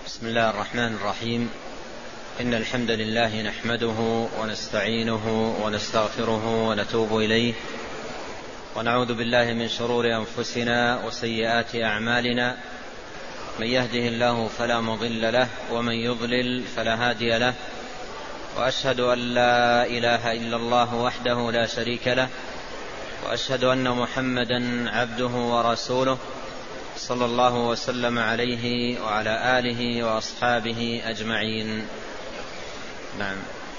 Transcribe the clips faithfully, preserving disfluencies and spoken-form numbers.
بسم الله الرحمن الرحيم. إن الحمد لله نحمده ونستعينه ونستغفره ونتوب إليه، ونعوذ بالله من شرور أنفسنا وسيئات أعمالنا. من يهده الله فلا مضل له، ومن يضلل فلا هادي له. وأشهد أن لا إله إلا الله وحده لا شريك له، وأشهد أن محمدا عبده ورسوله، صلى الله وسلم عليه وعلى آله وأصحابه أجمعين. نعم.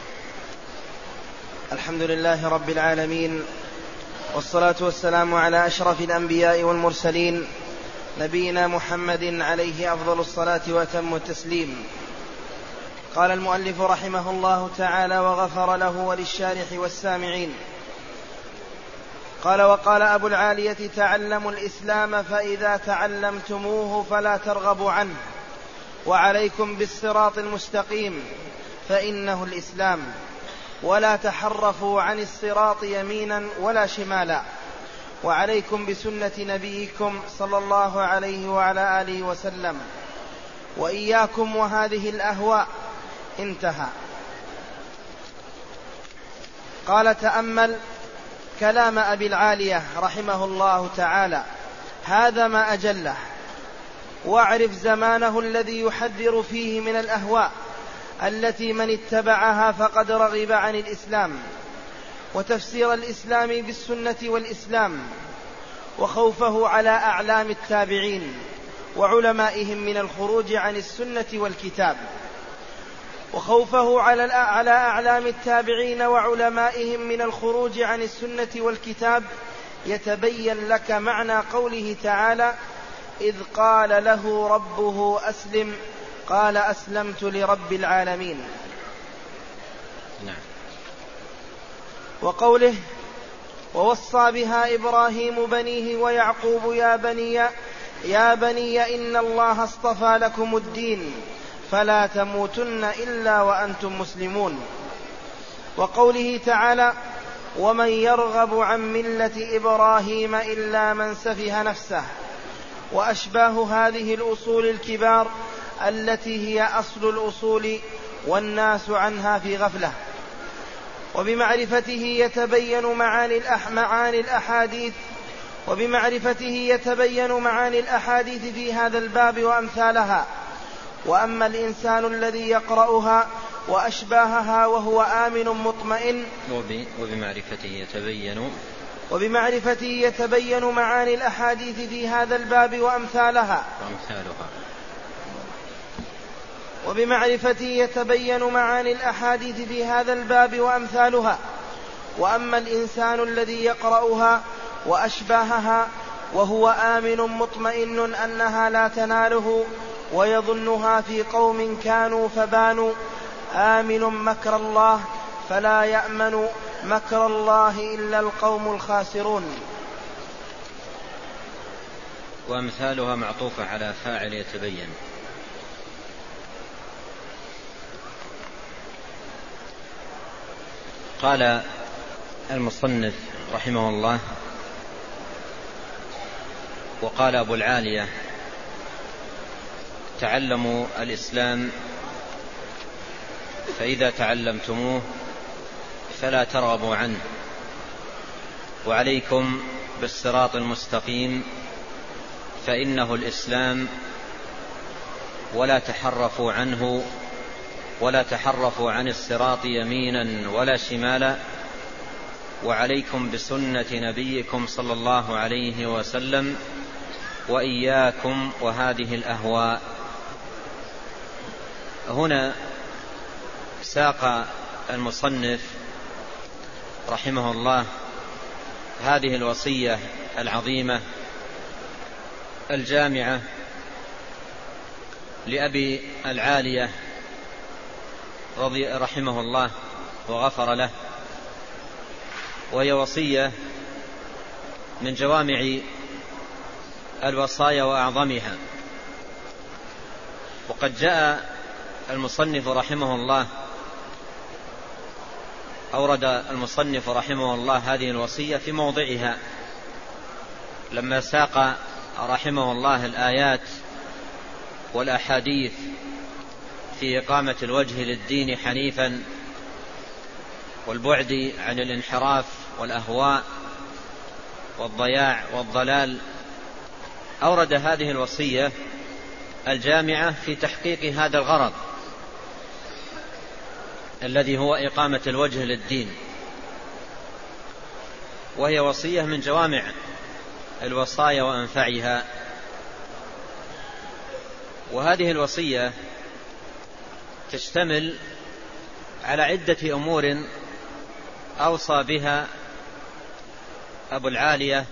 الحمد لله رب العالمين، والصلاة والسلام على أشرف الأنبياء والمرسلين، نبينا محمد عليه أفضل الصلاة وأتم التسليم. قال المؤلف رحمه الله تعالى وغفر له وللشارح والسامعين. قال: وقال أبو العالية: تعلموا الإسلام فإذا تعلمتموه فلا ترغبوا عنه، وعليكم بالصراط المستقيم فإنه الإسلام، ولا تحرفوا عن الصراط يمينا ولا شمالا، وعليكم بسنة نبيكم صلى الله عليه وعلى آله وسلم، وإياكم وهذه الأهواء. انتهى. قال: تأمل كلام أبي العالية رحمه الله تعالى، هذا ما أجله، واعرف زمانه الذي يحذر فيه من الأهواء التي من اتبعها فقد رغب عن الإسلام، وتفسير الإسلام بالسنة والإسلام، وخوفه على أعلام التابعين وعلمائهم من الخروج عن السنة والكتاب، وخوفه على أعلام التابعين وعلمائهم من الخروج عن السنة والكتاب يتبين لك معنى قوله تعالى: إذ قال له ربه أسلم قال أسلمت لرب العالمين. نعم. وقوله: ووصى بها إبراهيم بنيه ويعقوب يا بني يا بني إن الله اصطفى لكم الدين فلا تموتن إلا وأنتم مسلمون. وقوله تعالى: ومن يرغب عن ملة إبراهيم إلا من سفه نفسه، وأشباه هذه الأصول الكبار التي هي أصل الأصول والناس عنها في غفلة. وبمعرفته يتبين معاني معاني الأحاديث وبمعرفته يتبين معاني الأحاديث في هذا الباب وأمثالها. وأما الإنسان الذي يقرأها وأشباهها وهو آمن مطمئن وبمعرفته يتبين وبمعرفته يتبين معاني الأحاديث في هذا الباب وأمثالها وأمثالها وبمعرفته يتبين معاني الأحاديث في هذا الباب وأمثالها. وأما الإنسان الذي يقرأها وأشباهها وهو آمن مطمئن أنها لا تناله ويظنها في قوم كانوا فبانوا، آمن مكر الله فلا يأمن مكر الله إلا القوم الخاسرون. وأمثالها معطوفة على فاعل يتبين. قال المصنف رحمه الله: وقال أبو العالية: تعلموا الإسلام فإذا تعلمتموه فلا ترغبوا عنه، وعليكم بالصراط المستقيم فإنه الإسلام، ولا تحرفوا عنه ولا تحرفوا عن الصراط يمينا ولا شمالا، وعليكم بسنة نبيكم صلى الله عليه وسلم، وإياكم وهذه الأهواء. هنا ساق المصنف رحمه الله هذه الوصية العظيمة الجامعة لأبي العالية رضي رحمه الله وغفر له، وهي وصية من جوامع الوصايا وأعظمها. وقد جاء المصنف رحمه الله أورد المصنف رحمه الله هذه الوصية في موضعها لما ساق رحمه الله الآيات والأحاديث في إقامة الوجه للدين حنيفا والبعد عن الانحراف والأهواء والضياع والضلال، أورد هذه الوصية الجامعة في تحقيق هذا الغرض الذي هو إقامة الوجه للدين، وهي وصية من جوامع الوصايا وأنفعها. وهذه الوصية تشتمل على عدة أمور أوصى بها أبو العالية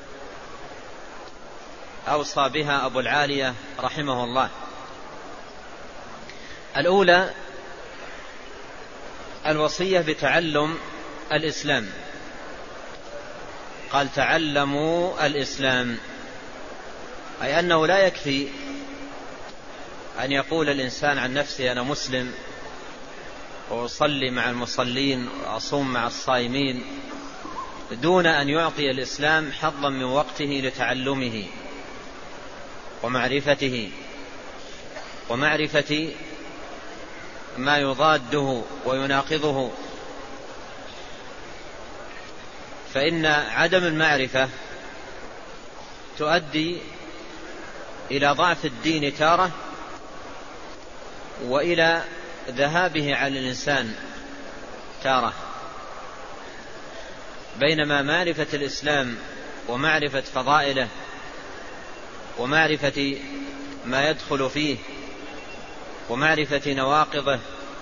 أوصى بها أبو العالية رحمه الله. الأولى الوصية بتعلم الإسلام، قال تعلموا الإسلام، أي أنه لا يكفي أن يقول الإنسان عن نفسه أنا مسلم وأصلي مع المصلين وأصوم مع الصائمين دون أن يعطي الإسلام حظا من وقته لتعلمه ومعرفته ومعرفة ما يضاده ويناقضه. فإن عدم المعرفة تؤدي إلى ضعف الدين تارة وإلى ذهابه على الإنسان تارة، بينما معرفة الإسلام ومعرفة فضائله ومعرفة ما يدخل فيه ومعرفة نواقضه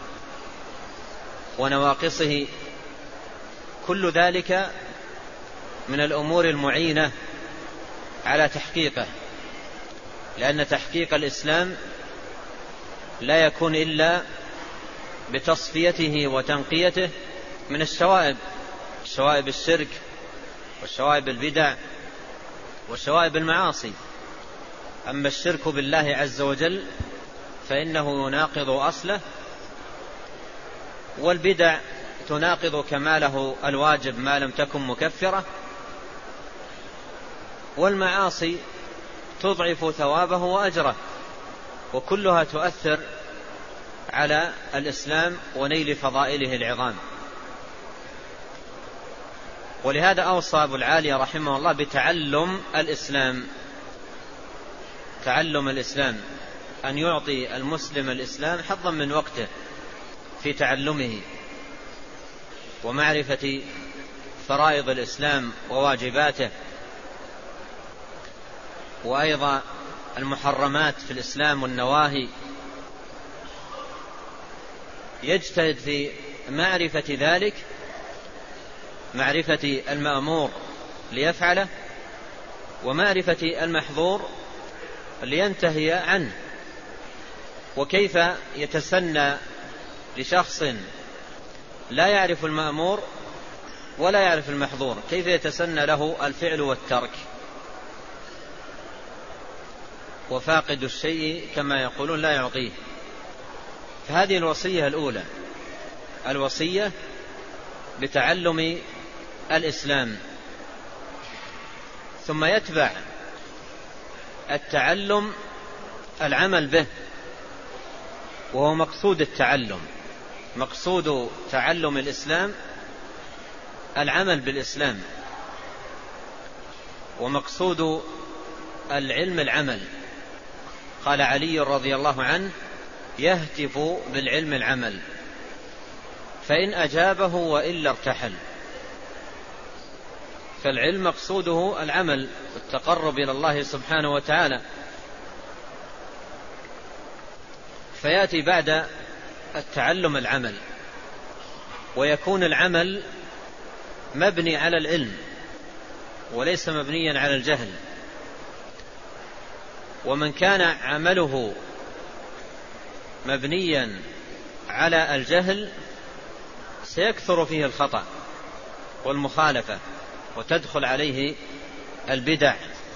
ونواقصه كل ذلك من الأمور المعينة على تحقيقه، لأن تحقيق الإسلام لا يكون إلا بتصفيته وتنقيته من الشوائب، شوائب الشرك والشوائب البدع وشوائب المعاصي. أما الشرك بالله عز وجل فإنه يناقض أصله، والبدع تناقض كماله الواجب ما لم تكن مكفرة، والمعاصي تضعف ثوابه وأجره، وكلها تؤثر على الإسلام ونيل فضائله العظام. ولهذا أوصى أبو العالية رحمه الله بتعلم الإسلام، تعلم الإسلام، أن يعطي المسلم الإسلام حظا من وقته في تعلمه ومعرفة فرائض الإسلام وواجباته، وأيضا المحرمات في الإسلام والنواهي، يجتهد في معرفة ذلك، معرفة المأمور ليفعله ومعرفة المحظور لينتهي عنه. وكيف يتسنى لشخص لا يعرف المأمور ولا يعرف المحظور، كيف يتسنى له الفعل والترك؟ وفاقد الشيء كما يقولون لا يعطيه. فهذه الوصية الأولى، الوصية بتعلم الإسلام. ثم يتبع التعلم العمل به، وهو مقصود التعلم، مقصود تعلم الإسلام العمل بالإسلام، ومقصود العلم العمل. قال علي رضي الله عنه يهتف بالعلم العمل، فإن أجابه وإلا ارتحل. فالعلم مقصوده العمل والتقرب إلى الله سبحانه وتعالى، فيأتي بعد التعلم العمل، ويكون العمل مبني على العلم وليس مبنيا على الجهل. ومن كان عمله مبنيا على الجهل سيكثر فيه الخطأ والمخالفة وتدخل عليه البدع.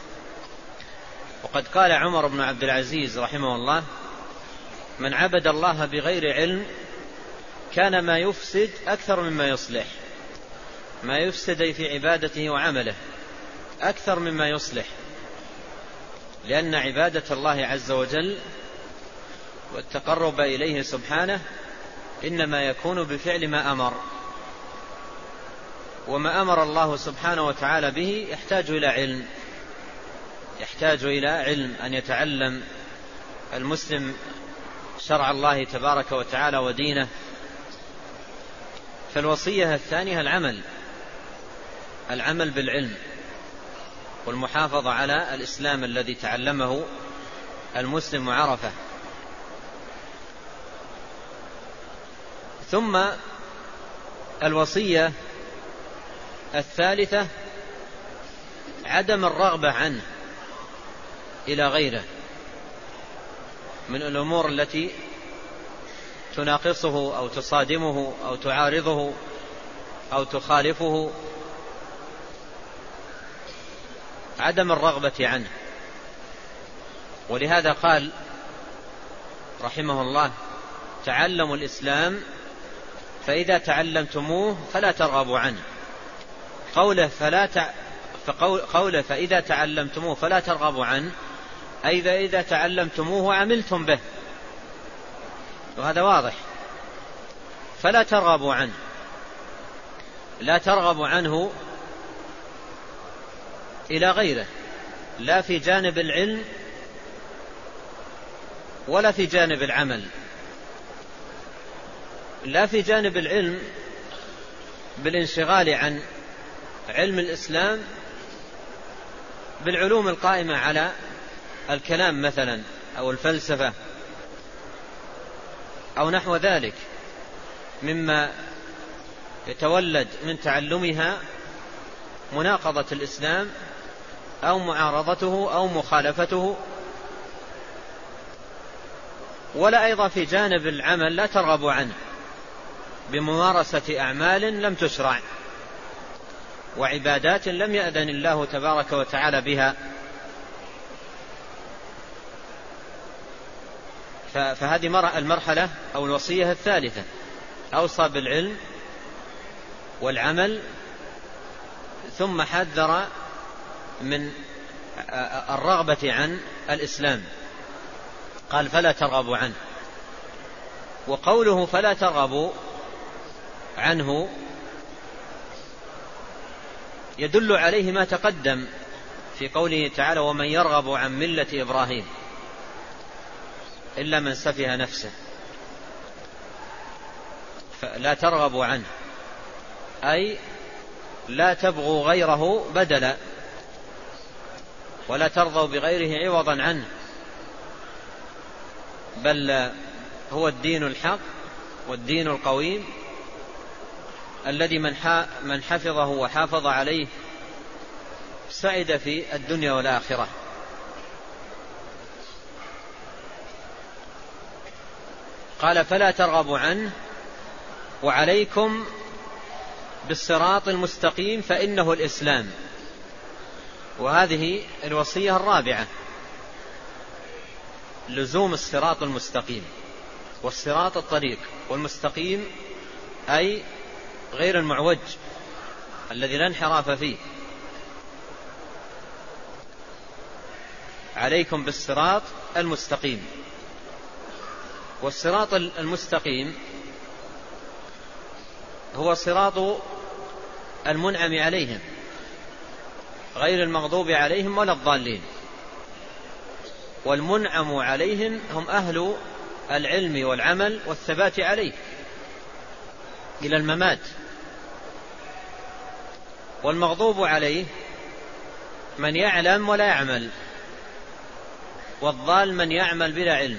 وقد قال عمر بن عبد العزيز رحمه الله من عبد الله بغير علم كان ما يفسد أكثر مما يصلح، ما يفسد في عبادته وعمله أكثر مما يصلح، لأن عبادة الله عز وجل والتقرب إليه سبحانه إنما يكون بفعل ما أمر، وما أمر الله سبحانه وتعالى به يحتاج إلى علم، يحتاج إلى علم أن يتعلم المسلم شرع الله تبارك وتعالى ودينه. فالوصية الثانية العمل العمل بالعلم والمحافظة على الإسلام الذي تعلمه المسلم وعرفه. ثم الوصية الثالثة عدم الرغبة عنه إلى غيره من الأمور التي تناقصه أو تصادمه أو تعارضه أو تخالفه، عدم الرغبة عنه. ولهذا قال رحمه الله: تعلموا الإسلام فإذا تعلمتموه فلا ترغبوا عنه. قوله فلا ت... فقول... قوله فإذا تعلمتموه فلا ترغبوا عنه، أي إذا تعلمتموه وعملتم به، وهذا واضح. فلا ترغبوا عنه، لا ترغبوا عنه إلى غيره، لا في جانب العلم ولا في جانب العمل. لا في جانب العلم بالانشغال عن علم الإسلام بالعلوم القائمة على الكلام مثلا أو الفلسفة أو نحو ذلك مما يتولد من تعلمها مناقضة الإسلام أو معارضته أو مخالفته. ولا أيضا في جانب العمل لا ترغبوا عنه بممارسة أعمال لم تشرع وعبادات لم يأذن الله تبارك وتعالى بها. فهذه المرحلة أو الوصية الثالثة، أوصى بالعلم والعمل، ثم حذر من الرغبة عن الإسلام، قال فلا ترغبوا عنه. وقوله فلا ترغبوا عنه يدل عليه ما تقدم في قوله تعالى: ومن يرغب عن ملة إبراهيم إلا من سفه نفسه. فلا ترغبوا عنه أي لا تبغوا غيره بدلا، ولا ترضوا بغيره عوضا عنه، بل هو الدين الحق والدين القويم الذي من حفظه وحافظ عليه سعد في الدنيا والآخرة. قال فلا ترغبوا عنه وعليكم بالصراط المستقيم فإنه الإسلام. وهذه الوصية الرابعة، لزوم الصراط المستقيم. والصراط الطريق، والمستقيم أي غير المعوج الذي لا انحراف فيه. عليكم بالصراط المستقيم. والصراط المستقيم هو صراط المنعم عليهم غير المغضوب عليهم ولا الضالين. والمنعم عليهم هم أهل العلم والعمل والثبات عليه إلى الممات. والمغضوب عليه من يعلم ولا يعمل، والضال من يعمل بلا علم.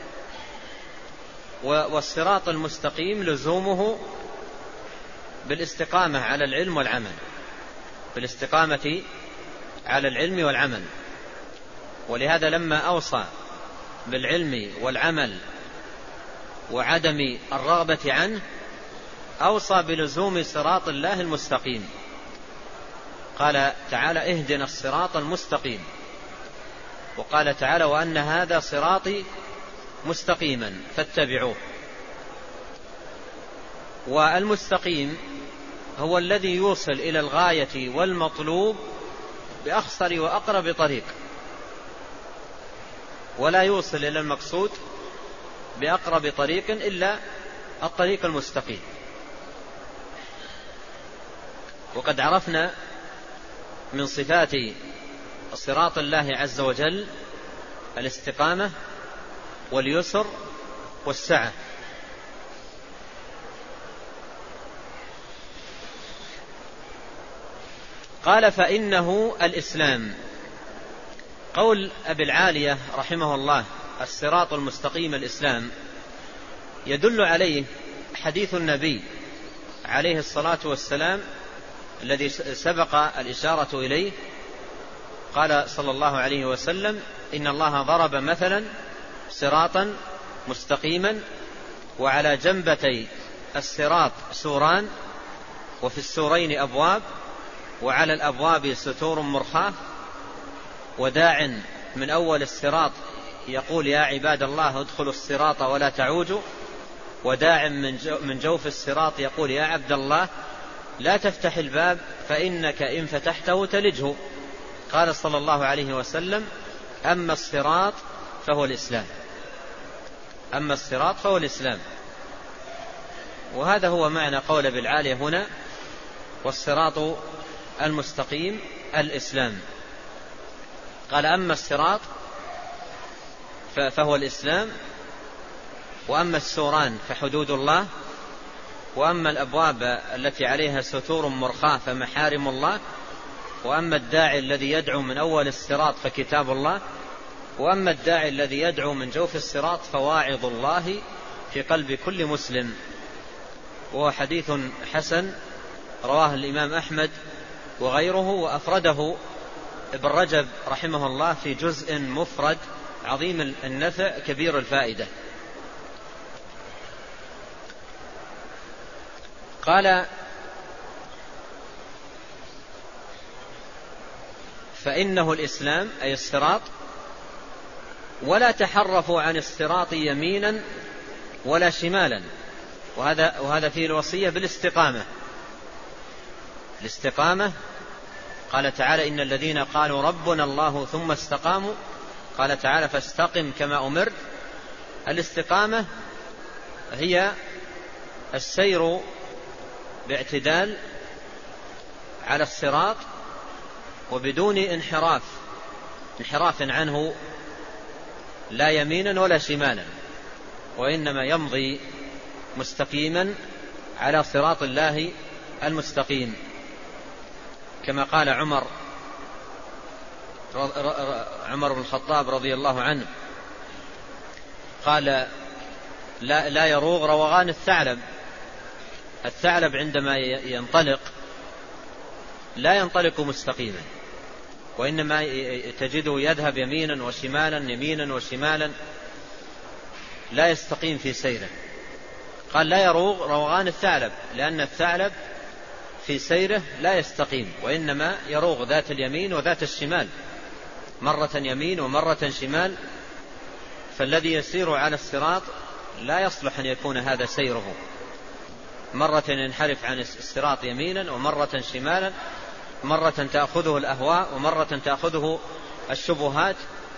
والصراط المستقيم لزومه بالاستقامة على العلم والعمل، بالاستقامة على العلم والعمل. ولهذا لما أوصى بالعلم والعمل وعدم الرغبة عنه أوصى بلزوم صراط الله المستقيم. قال تعالى: اهدنا الصراط المستقيم. وقال تعالى: وأن هذا صراطي مستقيما فاتبعوه. والمستقيم هو الذي يوصل إلى الغاية والمطلوب بأخصر وأقرب طريق، ولا يوصل إلى المقصود بأقرب طريق إلا الطريق المستقيم. وقد عرفنا من صفات صراط الله عز وجل الاستقامة واليسر والسعة. قال فإنه الإسلام. قول أبي العالية رحمه الله الصراط المستقيم الإسلام يدل عليه حديث النبي عليه الصلاة والسلام الذي سبق الإشارة إليه. قال صلى الله عليه وسلم إن الله ضرب مثلا صراطا مستقيما وعلى جنبتي الصراط سوران وفي السورين أبواب وعلى الأبواب ستور مرخاة وداع من أول الصراط يقول يا عباد الله ادخلوا الصراط ولا تعوجوا وداع من جوف الصراط يقول يا عبد الله لا تفتح الباب فإنك إن فتحته تلجه. قال صلى الله عليه وسلم أما الصراط فهو الإسلام. أما الصراط فهو الإسلام. وهذا هو معنى قول أبي العالية هنا والصراط المستقيم الإسلام. قال أما الصراط فهو الإسلام وأما السوران فحدود الله وأما الأبواب التي عليها ستور مرخاة فمحارم الله وأما الداعي الذي يدعو من أول الصراط فكتاب الله وأما الداعي الذي يدعو من جوف الصراط فواعظ الله في قلب كل مسلم. وهو حديث حسن رواه الإمام أحمد وغيره وأفرده ابن رجب رحمه الله في جزء مفرد عظيم النفع كبير الفائدة. قال فإنه الإسلام أي الصراط ولا تحرفوا عن الصراط يمينا ولا شمالا. وهذا, وهذا فيه الوصية بالاستقامة. الاستقامة قال تعالى إن الذين قالوا ربنا الله ثم استقاموا قال تعالى فاستقم كما أمرت. الاستقامة هي السير باعتدال على الصراط وبدون انحراف انحراف عنه لا يمينا ولا شمالا وإنما يمضي مستقيما على صراط الله المستقيم كما قال عمر عمر بن الخطاب رضي الله عنه قال لا, لا يروغ روغان الثعلب. الثعلب عندما ينطلق لا ينطلق مستقيما وإنما تجده يذهب يمينا وشمالا يمينا وشمالا لا يستقيم في سيره. قال لا يروغ روغان الثعلب لأن الثعلب في سيره لا يستقيم وإنما يروغ ذات اليمين وذات الشمال مرة يمين ومرة شمال. فالذي يسير على الصراط لا يصلح أن يكون هذا سيره مرة ينحرف عن الصراط يمينا ومرة شمالا مرة تأخذه الأهواء ومرة تأخذه الشبهات.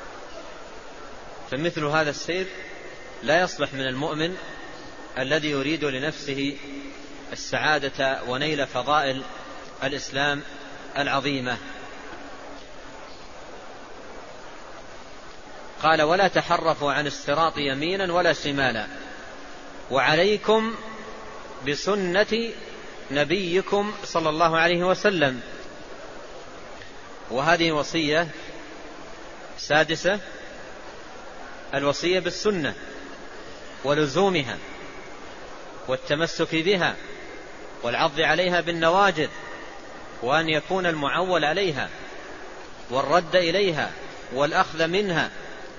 فمثل هذا السير لا يصلح من المؤمن الذي يريد لنفسه السعادة ونيل فضائل الإسلام العظيمة. قال ولا تحرفوا عن الصراط يمينا ولا شمالا وعليكم بسنة نبيكم صلى الله عليه وسلم. وهذه وصية سادسة الوصية بالسنة ولزومها والتمسك بها والعض عليها بالنواجذ وأن يكون المعول عليها والرد إليها والأخذ منها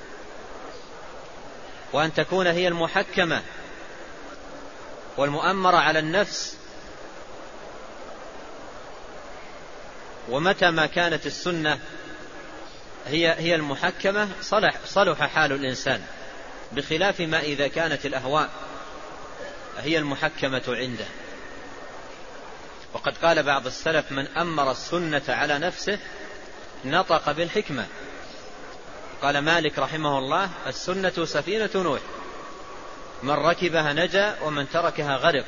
وأن تكون هي المحكمة والمؤمرة على النفس. ومتى ما كانت السنة هي هي المحكمة صلح صلح حال الإنسان بخلاف ما إذا كانت الأهواء هي المحكمة عنده. وقد قال بعض السلف من أمر السنة على نفسه نطق بالحكمة. قال مالك رحمه الله السنة سفينة نوح من ركبها نجا ومن تركها غرق.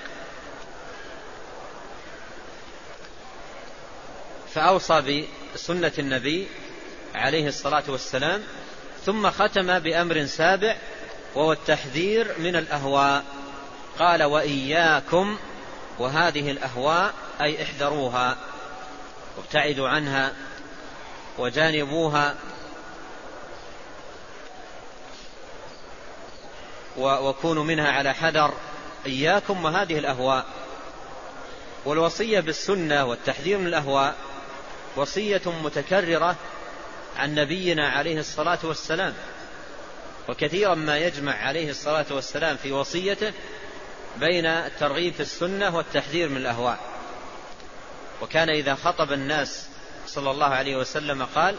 فأوصى بسنة النبي عليه الصلاة والسلام، ثم ختم بأمر سابع وهو التحذير من الأهواء. قال: وإياكم وهذه الأهواء، أي احذروها وابتعدوا عنها وجانبوها وكونوا منها على حذر. إياكم وهذه الأهواء. والوصية بالسنة والتحذير من الأهواء وصية متكررة عن نبينا عليه الصلاة والسلام، وكثيرا ما يجمع عليه الصلاة والسلام في وصيته بين الترغيب في السنة والتحذير من الأهواء. وكان إذا خطب الناس صلى الله عليه وسلم قال: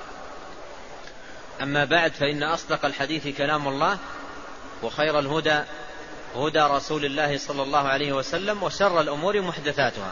أما بعد، فإن أصدق الحديث كلام الله، وخير الهدى هدى رسول الله صلى الله عليه وسلم، وشر الأمور محدثاتها.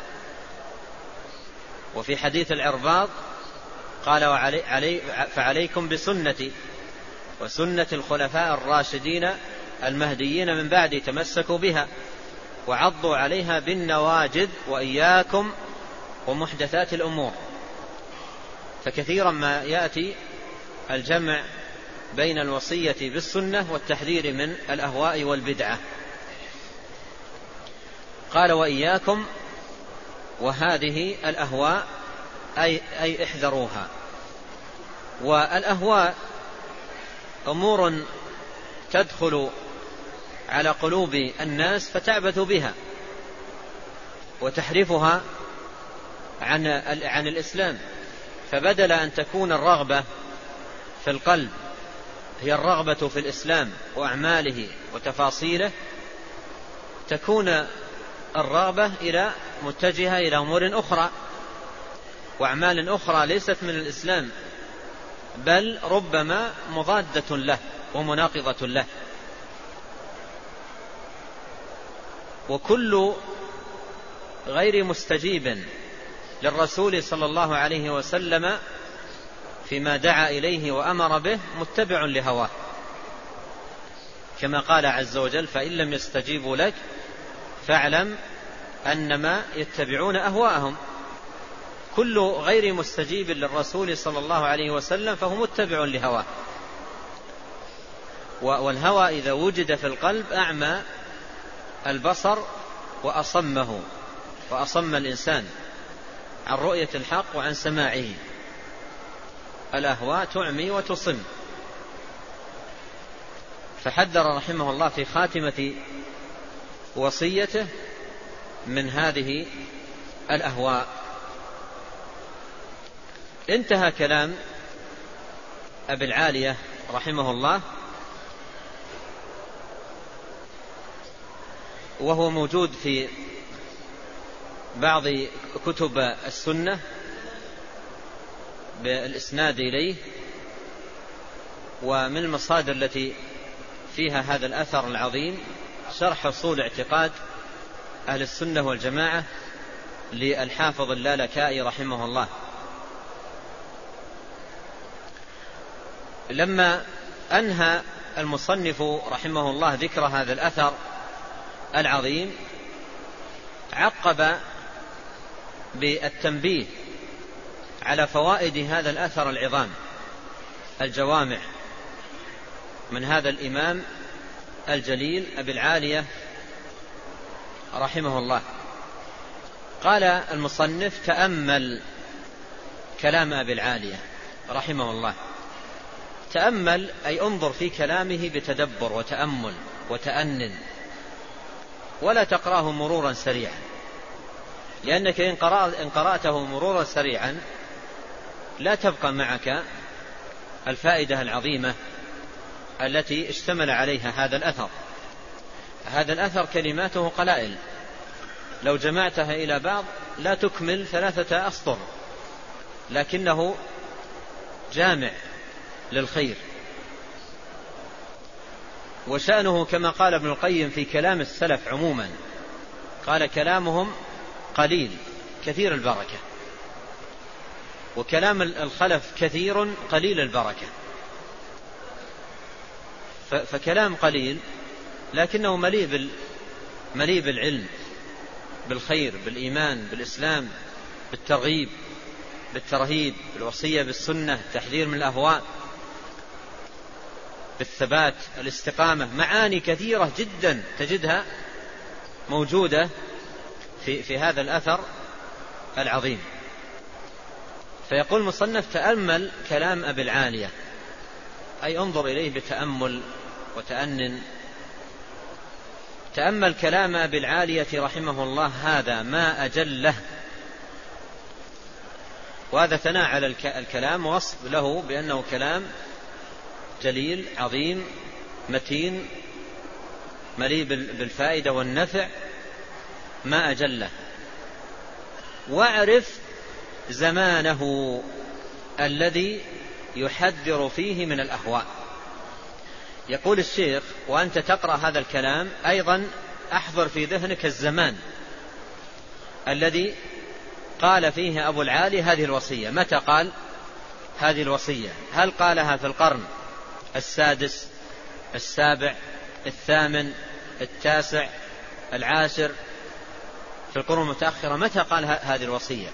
وفي حديث العرباض قال: وعلي فعليكم بسنتي وسنة الخلفاء الراشدين المهديين من بعدي، تمسكوا بها وعضوا عليها بالنواجذ، وإياكم ومحدثات الأمور. فكثيرا ما يأتي الجمع بين الوصية بالسنة والتحذير من الأهواء والبدعة. قال: وإياكم وهذه الأهواء، أي, أي احذروها. والأهواء أمور تدخل على قلوب الناس فتعبث بها وتحرفها عن, عن الإسلام. فبدل أن تكون الرغبة في القلب هي الرغبة في الإسلام وأعماله وتفاصيله، تكون الرغبة إلى متجهة إلى أمور أخرى وأعمال أخرى ليست من الإسلام، بل ربما مضادة له ومناقضة له. وكل غير مستجيب للرسول صلى الله عليه وسلم فيما دعا إليه وأمر به متبع لهواه، كما قال عز وجل: فإن لم يستجيبوا لك فاعلم أنما يتبعون أهواءهم. كل غير مستجيب للرسول صلى الله عليه وسلم فهو متبع لهواه. والهوى إذا وجد في القلب أعمى البصر وأصمه، وأصم الإنسان عن رؤية الحق وعن سماعه. الأهواء تعمي وتصم. فحذر رحمه الله في خاتمة وصيته من هذه الأهواء. انتهى كلام أبي العالية رحمه الله، وهو موجود في بعض كتب السنة بالإسناد إليه. ومن المصادر التي فيها هذا الأثر العظيم شرح أصول اعتقاد أهل السنة والجماعة للحافظ اللالكائي رحمه الله. لما أنهى المصنف رحمه الله ذكر هذا الأثر العظيم، عقب بالتنبيه على فوائد هذا الأثر العظام الجوامع من هذا الإمام الجليل أبي العالية رحمه الله. قال المصنف: تأمل كلام أبي العالية رحمه الله. تأمل أي انظر في كلامه بتدبر وتأمل وتأنن، ولا تقرأه مرورا سريعا، لأنك إن قرأته مرورا سريعا لا تبقى معك الفائدة العظيمة التي اشتمل عليها هذا الأثر. هذا الأثر كلماته قلائل، لو جمعتها إلى بعض لا تكمل ثلاثة أسطر، لكنه جامع للخير. وشأنه كما قال ابن القيم في كلام السلف عموما، قال: كلامهم قليل كثير البركة، وكلام الخلف كثير قليل البركة. فكلام قليل لكنه مليء بال... مليء بالعلم، بالخير، بالإيمان، بالإسلام، بالترغيب، بالترهيب، بالوصية بالسنة، التحذير من الأهواء، بالثبات، الاستقامة. معاني كثيرة جدا تجدها موجودة في, في هذا الأثر العظيم. فيقول المصنف: تأمل كلام أبي العالية، أي انظر إليه بتأمل وتأنن. تأمل كلام أبي العالية رحمه الله، هذا ما أجله. وهذا ثناء على الكلام ووصف له بأنه كلام جليل عظيم متين مليء بالفائدة والنفع، ما أجله. واعرف زمانه الذي يحذر فيه من الأهواء. يقول الشيخ: وأنت تقرأ هذا الكلام أيضا أحضر في ذهنك الزمان الذي قال فيه أبو العالي هذه الوصية. متى قال هذه الوصية؟ هل قالها في القرن السادس، السابع، الثامن، التاسع، العاشر، في القرون المتأخرة؟ متى قال هذه الوصية؟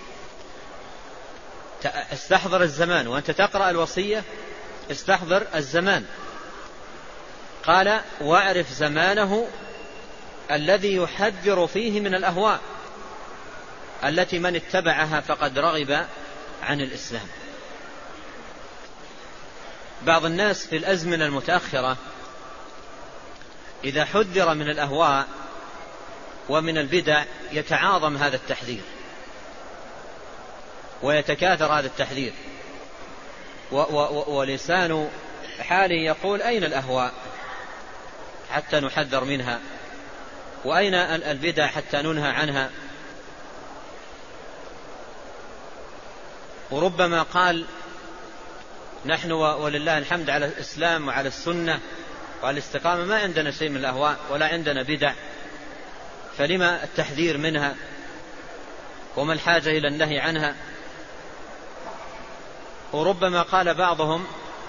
استحضر الزمان، وأنت تقرأ الوصية استحضر الزمان. قال: واعرف زمانه الذي يحذر فيه من الأهواء التي من اتبعها فقد رغب عن الإسلام. بعض الناس في الأزمنة المتأخرة إذا حذر من الأهواء ومن البدع يتعاظم هذا التحذير ويتكاثر هذا التحذير، ولسان حاله يقول: أين الأهواء حتى نحذر منها؟ وأين البدع حتى ننهى عنها؟ وربما قال: نحن ولله الحمد على الإسلام وعلى السنة وعلى الاستقامة ما عندنا شيء من الأهواء ولا عندنا بدع، فلما التحذير منها وما الحاجة إلى النهي عنها؟ وربما قال بعضهم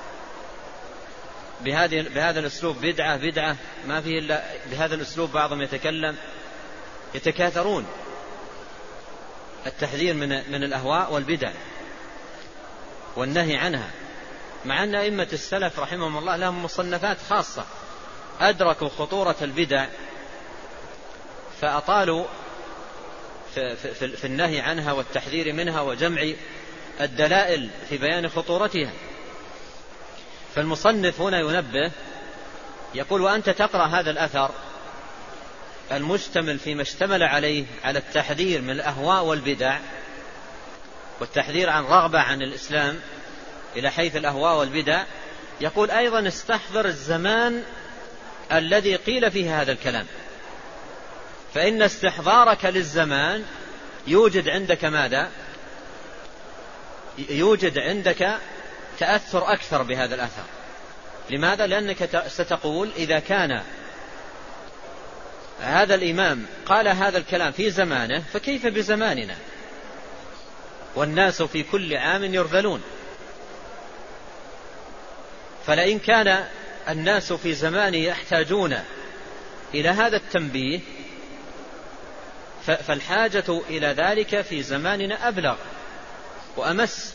بهذه بهذا الأسلوب: بدعة بدعة ما فيه إلا بهذا الأسلوب. بعضهم يتكلم يتكاثرون التحذير من من الأهواء والبدع والنهي عنها، مع أن أئمة السلف رحمهم الله لهم مصنفات خاصة أدركوا خطورة البدع فأطالوا في, في, في النهي عنها والتحذير منها وجمع الدلائل في بيان خطورتها. فالمصنف هنا ينبه يقول: وأنت تقرأ هذا الأثر المشتمل فيما اشتمل عليه على التحذير من الأهواء والبدع والتحذير عن رغبة عن الإسلام إلى حيث الأهواء والبدع، يقول أيضا: استحضر الزمان الذي قيل فيه هذا الكلام، فإن استحضارك للزمان يوجد عندك ماذا؟ يوجد عندك تأثر أكثر بهذا الأثر. لماذا؟ لأنك ستقول: إذا كان هذا الإمام قال هذا الكلام في زمانه فكيف بزماننا؟ والناس في كل عام يرذلون. فلئن كان الناس في زمانه يحتاجون إلى هذا التنبيه فالحاجة إلى ذلك في زماننا أبلغ وأمس.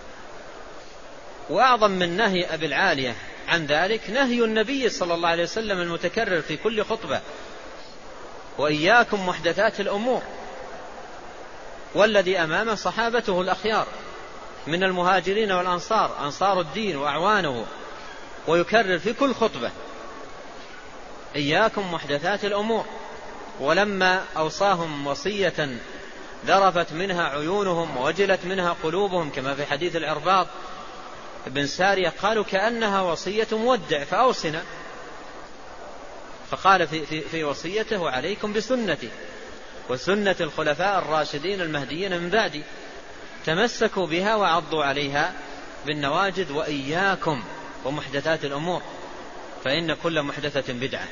وأعظم من نهي أبي العالية عن ذلك نهي النبي صلى الله عليه وسلم المتكرر في كل خطبة: وإياكم محدثات الأمور. والذي أمامه صحابته الأخيار من المهاجرين والأنصار، أنصار الدين وأعوانه، ويكرر في كل خطبة: إياكم محدثات الأمور. ولما أوصاهم وصية ذرفت منها عيونهم ووجلت منها قلوبهم كما في حديث العرباض بن سارية قالوا: كأنها وصية مودع فأوصنا. فقال في, في, في وصيته: وعليكم بسنتي وسنة الخلفاء الراشدين المهديين من بعدي، تمسكوا بها وعضوا عليها بالنواجذ، وإياكم ومحدثات الأمور فإن كل محدثة بدعة.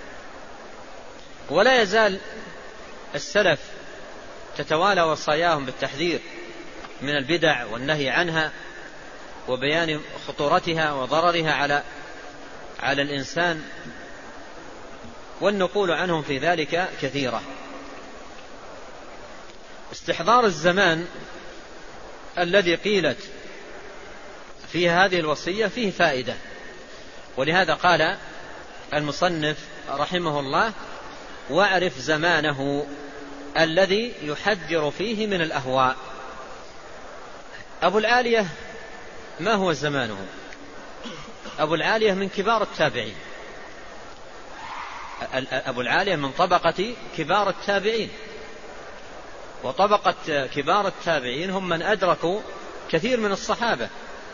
ولا يزال السلف تتوالى وصاياهم بالتحذير من البدع والنهي عنها وبيان خطورتها وضررها على على الإنسان. والنقول عنهم في ذلك كثيرة. استحضار الزمان الذي قيلت فيه هذه الوصية فيه فائدة، ولهذا قال المصنف رحمه الله: واعرف زمانه الذي يحذر فيه من الأهواء. أبو العالية ما هو زمانه؟ أبو العالية من كبار التابعين، أبو العالية من طبقة كبار التابعين، وطبقة كبار التابعين هم من أدركوا كثير من الصحابة.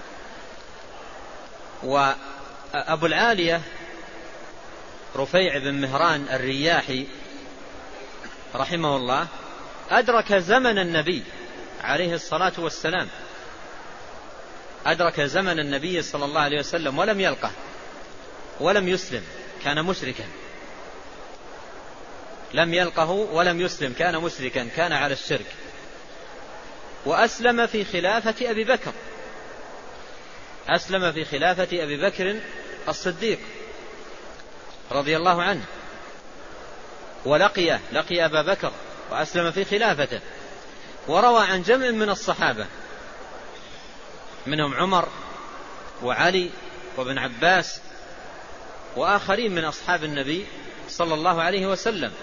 وأبو العالية رفيع بن مهران الرياحي رحمه الله أدرك زمن النبي عليه الصلاة والسلام، أدرك زمن النبي صلى الله عليه وسلم ولم يلقه ولم يسلم، كان مشركا، لم يلقه ولم يسلم، كان مشركا، كان على الشرك، وأسلم في خلافة أبي بكر، أسلم في خلافة أبي بكر الصديق رضي الله عنه، ولقي لقي أبا بكر وأسلم في خلافته، وروى عن جمع من الصحابة منهم عمر وعلي وابن عباس وآخرين من أصحاب النبي صلى الله عليه وسلم.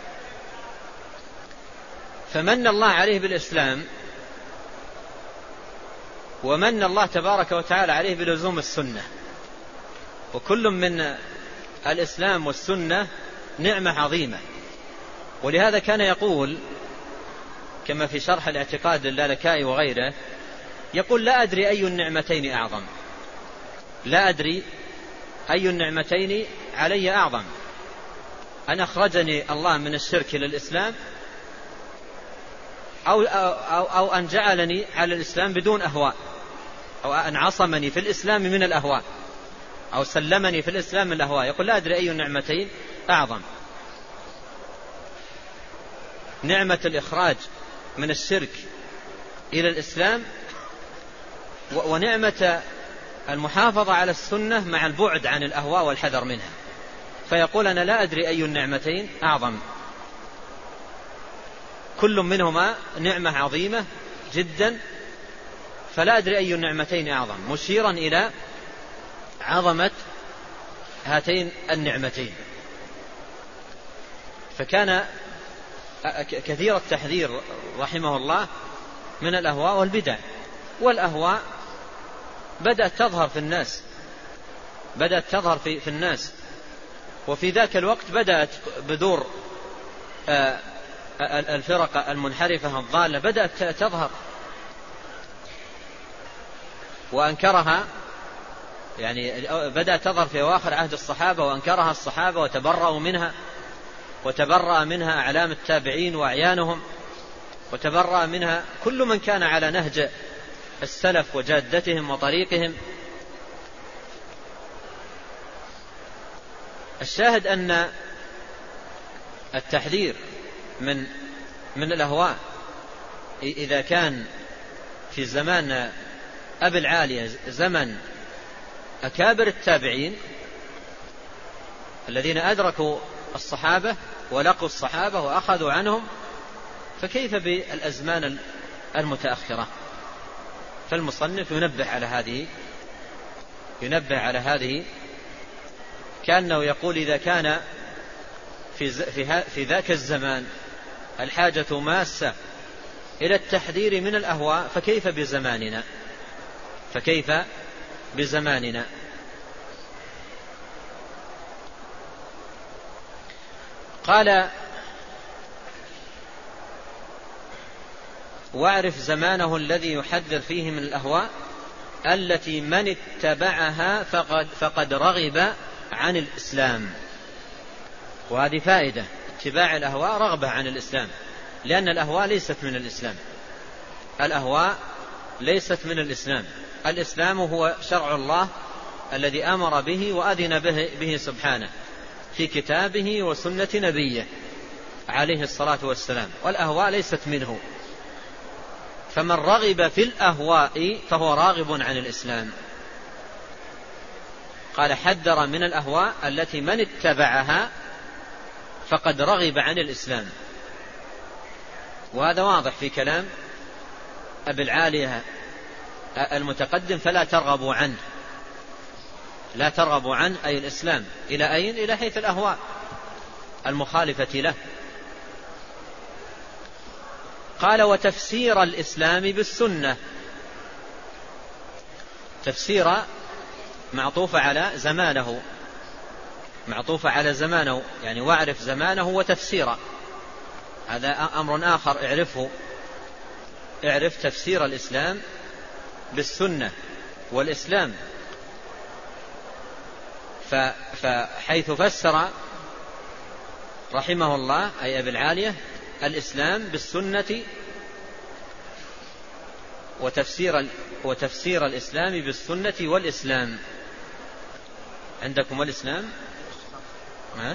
فمن الله عليه بالإسلام، ومن الله تبارك وتعالى عليه بلزوم السنة، وكل من الإسلام والسنة نعمة عظيمة. ولهذا كان يقول كما في شرح الاعتقاد للالكائي وغيره، يقول: لا أدري أي النعمتين أعظم، لا أدري أي النعمتين علي أعظم، أن أخرجني الله من الشرك إلى الإسلام، أو, أو, أو أن جعلني على الإسلام بدون أهواء، أو أن عصمني في الإسلام من الأهواء، أو سلمني في الإسلام من الأهواء. يقول: لا أدري أي النعمتين أعظم، نعمة الإخراج من الشرك إلى الإسلام، ونعمة المحافظة على السنة مع البعد عن الأهواء والحذر منها. فيقول: أنا لا أدري أي النعمتين أعظم، كل منهما نعمة عظيمة جدا، فلا أدري أي النعمتين أعظم، مشيرا إلى عظمة هاتين النعمتين. فكان كثير التحذير رحمه الله من الأهواء والبدع، والأهواء بدأت تظهر في الناس، بدأت تظهر في, في الناس وفي ذاك الوقت بدأت بذور الفرق المنحرفة الضالة بدأت تظهر، وأنكرها يعني بدأت تظهر في أواخر عهد الصحابة، وأنكرها الصحابة وتبرأوا منها، وتبرأ منها أعلام التابعين وأعيانهم، وتبرأ منها كل من كان على نهج السلف وجادتهم وطريقهم. الشاهد أن التحذير من من الأهواء إذا كان في زمان أبي العالية، زمن أكابر التابعين الذين أدركوا الصحابة ولقوا الصحابة وأخذوا عنهم، فكيف بالأزمان المتأخرة؟ فالمصنف ينبه على هذه ينبه على هذه كأنه يقول: إذا كان في في ذاك الزمان الحاجة ماسة إلى التحذير من الأهواء، فكيف بزماننا فكيف بزماننا قال: واعرف زمانه الذي يحذر فيه من الأهواء التي من اتبعها فقد, فقد رغب عن الإسلام. وهذه فائدة، اتباع الأهواء رغبة عن الإسلام، لأن الأهواء ليست من الإسلام، الأهواء ليست من الإسلام. الإسلام هو شرع الله الذي أمر به وأذن به, به سبحانه في كتابه وسنة نبيه عليه الصلاة والسلام، والأهواء ليست منه. فمن رغب في الأهواء فهو راغب عن الإسلام. قال: حذر من الأهواء التي من اتبعها فقد رغب عن الإسلام. وهذا واضح في كلام أبي العالية المتقدم: فلا ترغبوا عنه. لا ترغبوا عنه أي الإسلام. إلى أين؟ إلى حيث الأهواء المخالفة له. قال: وتفسير الإسلام بالسنة. تفسير معطوفة على زمانه، معطوفة على زمانه، يعني واعرف زمانه وتفسيره. هذا أمر آخر اعرفه، اعرف تفسير الإسلام بالسنة والإسلام. فحيث فسر رحمه الله أي أبي العالية الإسلام بالسنة وتفسير, وتفسير الإسلام بالسنة والإسلام. عندكم الإسلام؟ ها؟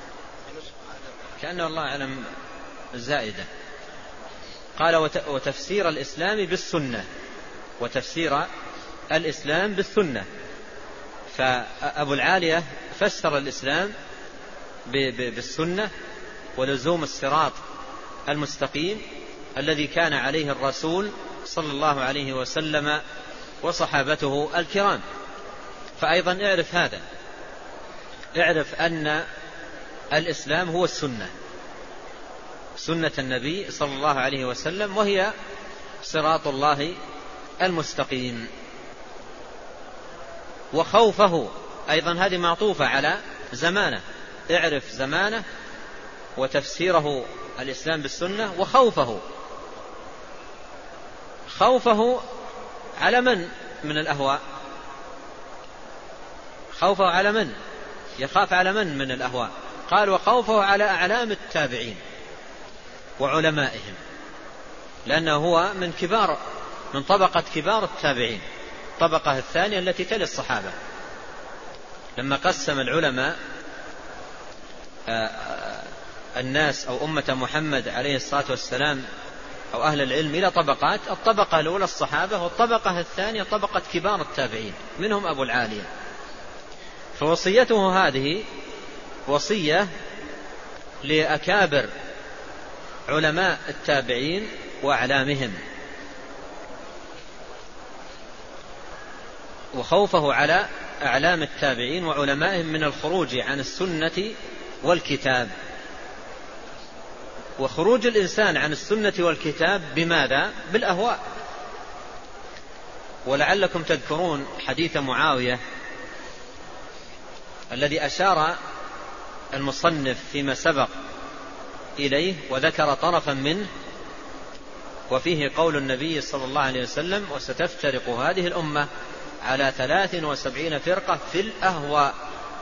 كأنه الله أعلم زائدة. قال: وتفسير الإسلام بالسنة، وتفسير الإسلام بالسنة. فأبو العالية فسر الإسلام بالسنة ولزوم الصراط المستقيم الذي كان عليه الرسول صلى الله عليه وسلم وصحابته الكرام. فأيضا اعرف هذا، اعرف أن الإسلام هو السنة، سنة النبي صلى الله عليه وسلم، وهي صراط الله المستقيم. وخوفه أيضا هذه معطوفة على زمانه، اعرف زمانه وتفسيره الإسلام بالسنة. وخوفه، خوفه على من من الأهواء؟ خوفه على من؟ يخاف على من من الأهواء؟ قال: وخوفه على أعلام التابعين وعلمائهم، لأنه هو من كبار من طبقة كبار التابعين، الطبقة الثانية التي تلي الصحابة. لما قسم العلماء الناس أو أمة محمد عليه الصلاة والسلام أو أهل العلم إلى طبقات، الطبقة الأولى الصحابة، والطبقة الثانية طبقة كبار التابعين منهم أبو العالية. فوصيته هذه وصية لأكابر علماء التابعين وأعلامهم، وخوفه على أعلام التابعين وعلمائهم من الخروج عن السنة والكتاب. وخروج الإنسان عن السنة والكتاب بماذا؟ بالأهواء. ولعلكم تذكرون حديث معاوية الذي أشار المصنف فيما سبق إليه وذكر طرفا منه، وفيه قول النبي صلى الله عليه وسلم: وستفترق هذه الأمة على ثلاث وسبعين فرقة في الأهواء.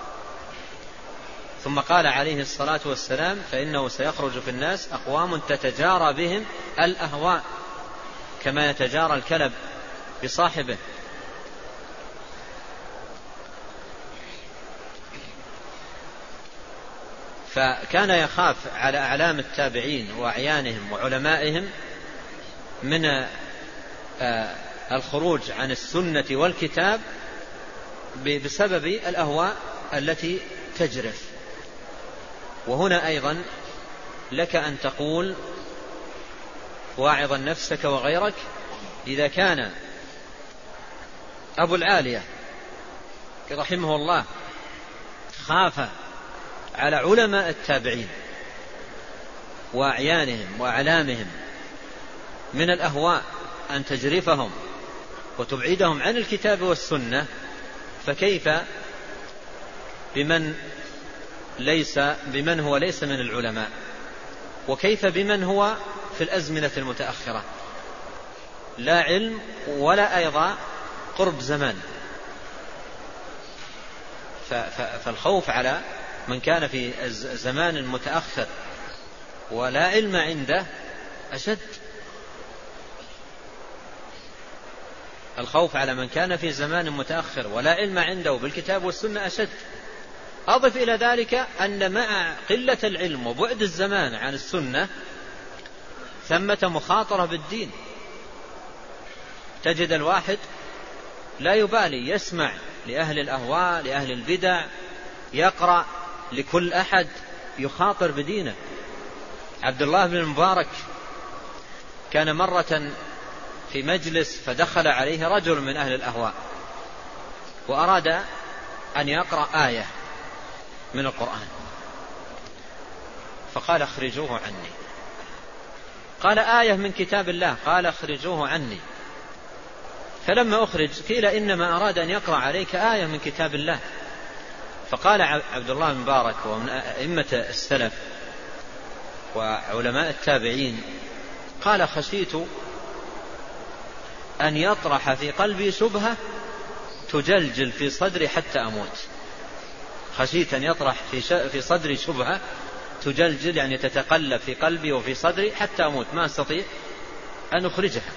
ثم قال عليه الصلاة والسلام: فإنه سيخرج في الناس أقوام تتجارى بهم الأهواء كما يتجارى الكلب بصاحبه. فكان يخاف على أعلام التابعين وأعيانهم وعلمائهم من الخروج عن السنة والكتاب بسبب الأهواء التي تجرف. وهنا أيضا لك أن تقول واعظا نفسك وغيرك: إذا كان أبو العالية رحمه الله خاف على علماء التابعين وأعيانهم وأعلامهم من الأهواء أن تجرفهم وتبعدهم عن الكتاب والسنة، فكيف بمن ليس بمن هو ليس من العلماء؟ وكيف بمن هو في الأزمنة المتأخرة لا علم ولا أيضا قرب زمان؟ فالخوف على من كان في زمان متأخر ولا علم عنده أشد. الخوف على من كان في زمان متأخر ولا علم عنده بالكتاب والسنة أشد. أضف إلى ذلك أن مع قلة العلم وبعد الزمان عن السنة ثمة مخاطرة بالدين. تجد الواحد لا يبالي، يسمع لأهل الأهواء لأهل البدع، يقرأ لكل أحد يخاطر بدينه. عبد الله بن المبارك كان مرة في مجلس فدخل عليه رجل من أهل الأهواء وأراد أن يقرأ آية من القرآن، فقال اخرجوه عني. قال آية من كتاب الله، قال اخرجوه عني. فلما أخرج قيل إنما أراد أن يقرأ عليك آية من كتاب الله. فقال عبد الله بن مبارك ومن أئمة السلف وعلماء التابعين، قال خشيت أن يطرح في قلبي شبهة تجلجل في صدري حتى أموت. خشيت أن يطرح في صدري شبهة تجلجل، يعني تتقلب في قلبي وفي صدري حتى أموت، ما أستطيع أن أخرجها.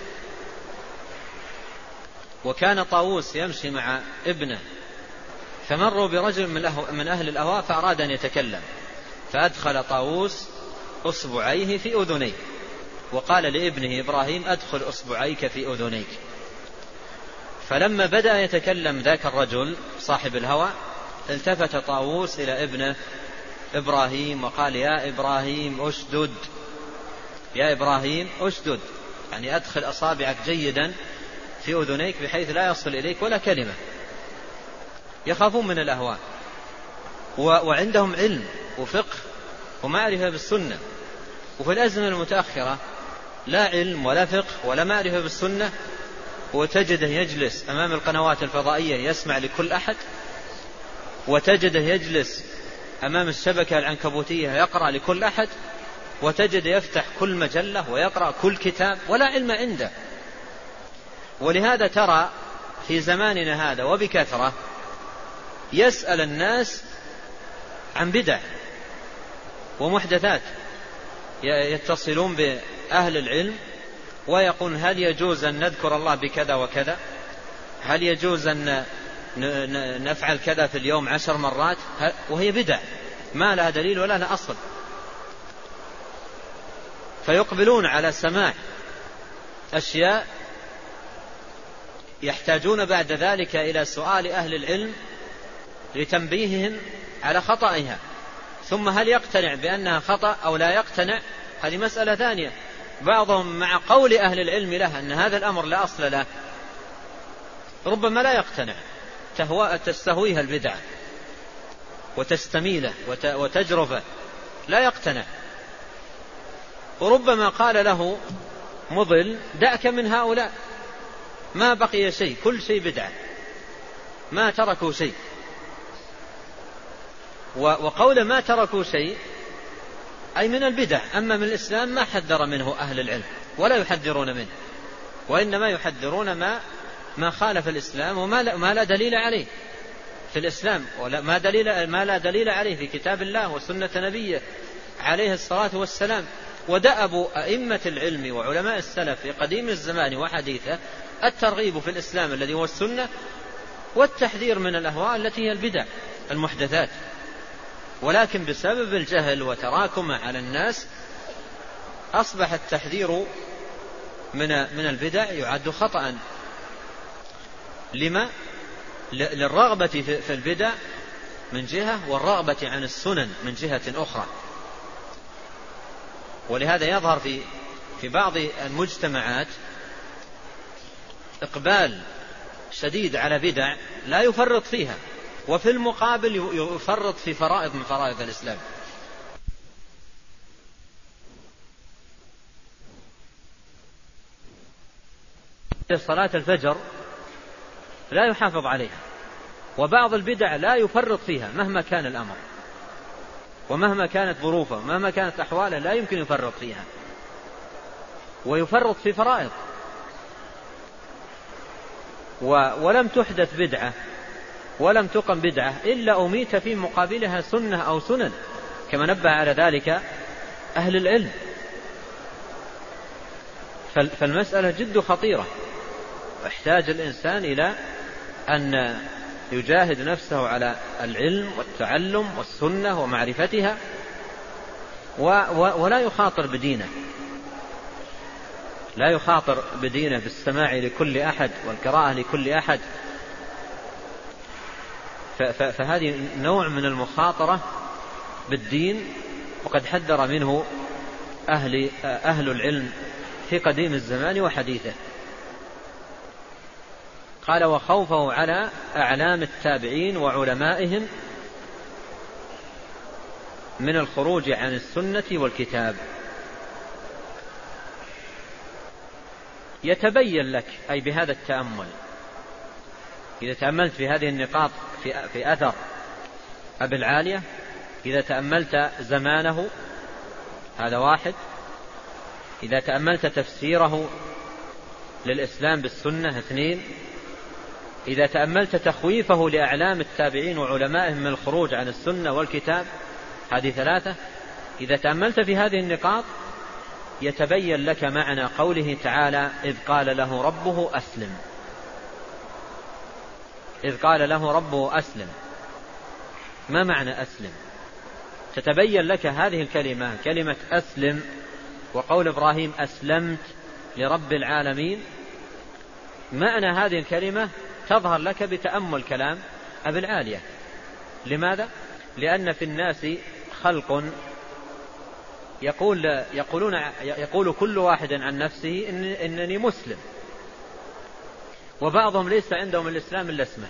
وكان طاووس يمشي مع ابنه فمروا برجل من أهل الأهواء فأراد أن يتكلم، فأدخل طاووس أصبعيه في أذنيه وقال لابنه إبراهيم أدخل أصبعيك في أذنيك. فلما بدأ يتكلم ذاك الرجل صاحب الهوى التفت طاووس إلى ابنه إبراهيم وقال يا إبراهيم أشدد، يا إبراهيم أشدد، يعني أدخل أصابعك جيدا في أذنيك بحيث لا يصل إليك ولا كلمة. يخافون من الأهواء وعندهم علم وفقه ومعرفة بالسنة. وفي الأزمة المتأخرة لا علم ولا فقه ولا معرفة بالسنة، وتجده يجلس أمام القنوات الفضائية يسمع لكل أحد، وتجده يجلس أمام الشبكة العنكبوتية يقرأ لكل أحد، وتجد يفتح كل مجلة ويقرأ كل كتاب ولا علم عنده. ولهذا ترى في زماننا هذا وبكثرة يسأل الناس عن بدع ومحدثات، يتصلون بأهل العلم ويقول هل يجوز أن نذكر الله بكذا وكذا، هل يجوز أن نفعل كذا في اليوم عشر مرات، وهي بدع ما لها دليل ولا لها أصل. فيقبلون على سماع أشياء يحتاجون بعد ذلك إلى سؤال أهل العلم لتنبيههم على خطئها، ثم هل يقتنع بأنها خطأ أو لا يقتنع هذه مسألة ثانية. بعضهم مع قول أهل العلم له أن هذا الأمر لا أصل له ربما لا يقتنع، تستهويها البدعة وتستميله وتجرفه، لا يقتنع. وربما قال له مضل دعك من هؤلاء، ما بقي شيء، كل شيء بدعة، ما تركوا شيء. وقول ما تركوا شيء أي من البدع، أما من الإسلام ما حذر منه أهل العلم ولا يحذرون منه، وإنما يحذرون ما ما خالف الإسلام وما لا, ما لا دليل عليه في الإسلام، ولا ما دليل ما لا دليل عليه في كتاب الله وسنة نبيه عليه الصلاة والسلام. ودأب أئمة العلم وعلماء السلف في قديم الزمان وحديثه الترغيب في الإسلام الذي هو السنة، والتحذير من الأهواء التي هي البدع المحدثات. ولكن بسبب الجهل وتراكمه على الناس أصبح التحذير من من البدع يعد خطأ. لما؟ للرغبة في البدع من جهة، والرغبة عن السنن من جهة أخرى. ولهذا يظهر في في بعض المجتمعات إقبال شديد على بدع لا يفرط فيها، وفي المقابل يفرط في فرائض من فرائض الإسلام. صلاة الفجر لا يحافظ عليها، وبعض البدع لا يفرط فيها مهما كان الأمر ومهما كانت ظروفه ومهما كانت أحواله، لا يمكن يفرط فيها، ويفرط في فرائض. ولم تحدث بدعة ولم تقم بدعة إلا أميت في مقابلها سنة أو سنن، كما نبه على ذلك أهل العلم. فالمسألة جد خطيرة، واحتاج الإنسان إلى أن يجاهد نفسه على العلم والتعلم والسنة ومعرفتها، ولا يخاطر بدينه، لا يخاطر بدينه بالسماع لكل أحد والقراءة لكل أحد. فهذه نوع من المخاطرة بالدين وقد حذر منه أهل, أهل العلم في قديم الزمان وحديثه. قال: وخوفه على أعلام التابعين وعلمائهم من الخروج عن السنة والكتاب. يتبين لك أي بهذا التأمل، إذا تأملت في هذه النقاط في, في أثر أبي العالية، إذا تأملت زمانه هذا واحد، إذا تأملت تفسيره للإسلام بالسنة اثنين، إذا تأملت تخويفه لأعلام التابعين وعلمائهم من الخروج عن السنة والكتاب هذه ثلاثة. إذا تأملت في هذه النقاط يتبين لك معنى قوله تعالى: إذ قال له ربه أسلم. إذ قال له ربه أسلم، ما معنى أسلم؟ تتبين لك هذه الكلمة، كلمة أسلم، وقول إبراهيم أسلمت لرب العالمين، معنى هذه الكلمة تظهر لك بتأمل كلام أبي العالية. لماذا؟ لأن في الناس خلق يقول يقولون يقول كل واحد عن نفسه إن إنني مسلم، وبعضهم ليس عندهم الإسلام إلا اسمه،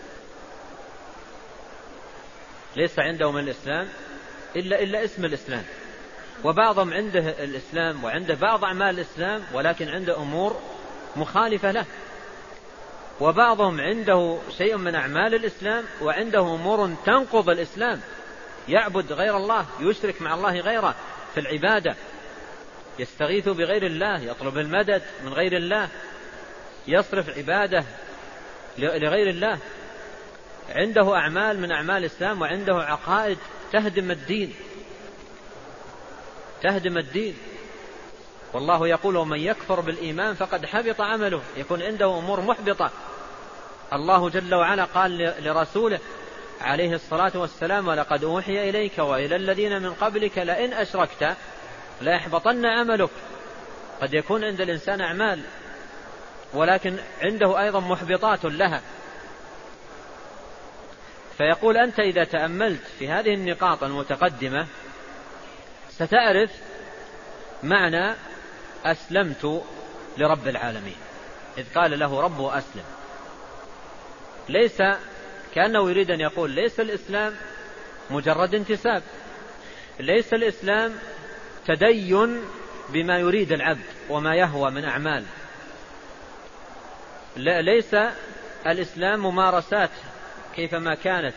ليس عندهم الإسلام إلا إلا اسم الإسلام، وبعضهم عنده الإسلام وعنده بعض أعمال الإسلام ولكن عنده أمور مخالفة له، وبعضهم عنده شيء من أعمال الإسلام وعنده أمور تنقض الإسلام، يعبد غير الله، يشرك مع الله غيره في العبادة، يستغيث بغير الله، يطلب المدد من غير الله، يصرف عبادة لغير الله، عنده أعمال من أعمال الإسلام وعنده عقائد تهدم الدين تهدم الدين والله يقول: ومن يكفر بالإيمان فقد حبط عمله. يكون عنده أمور محبطة. الله جل وعلا قال لرسوله عليه الصلاة والسلام: ولقد أوحي إليك وإلى الذين من قبلك لئن أشركت ليحبطن عملك. قد يكون عند الإنسان أعمال ولكن عنده أيضا محبطات لها. فيقول: أنت إذا تأملت في هذه النقاط المتقدمة ستعرف معنى أسلمت لرب العالمين. إذ قال له ربه أسلم، ليس كأنه يريد أن يقول ليس الإسلام مجرد انتساب، ليس الإسلام تدين بما يريد العبد وما يهوى من أعمال، ليس الإسلام ممارسات كيفما كانت.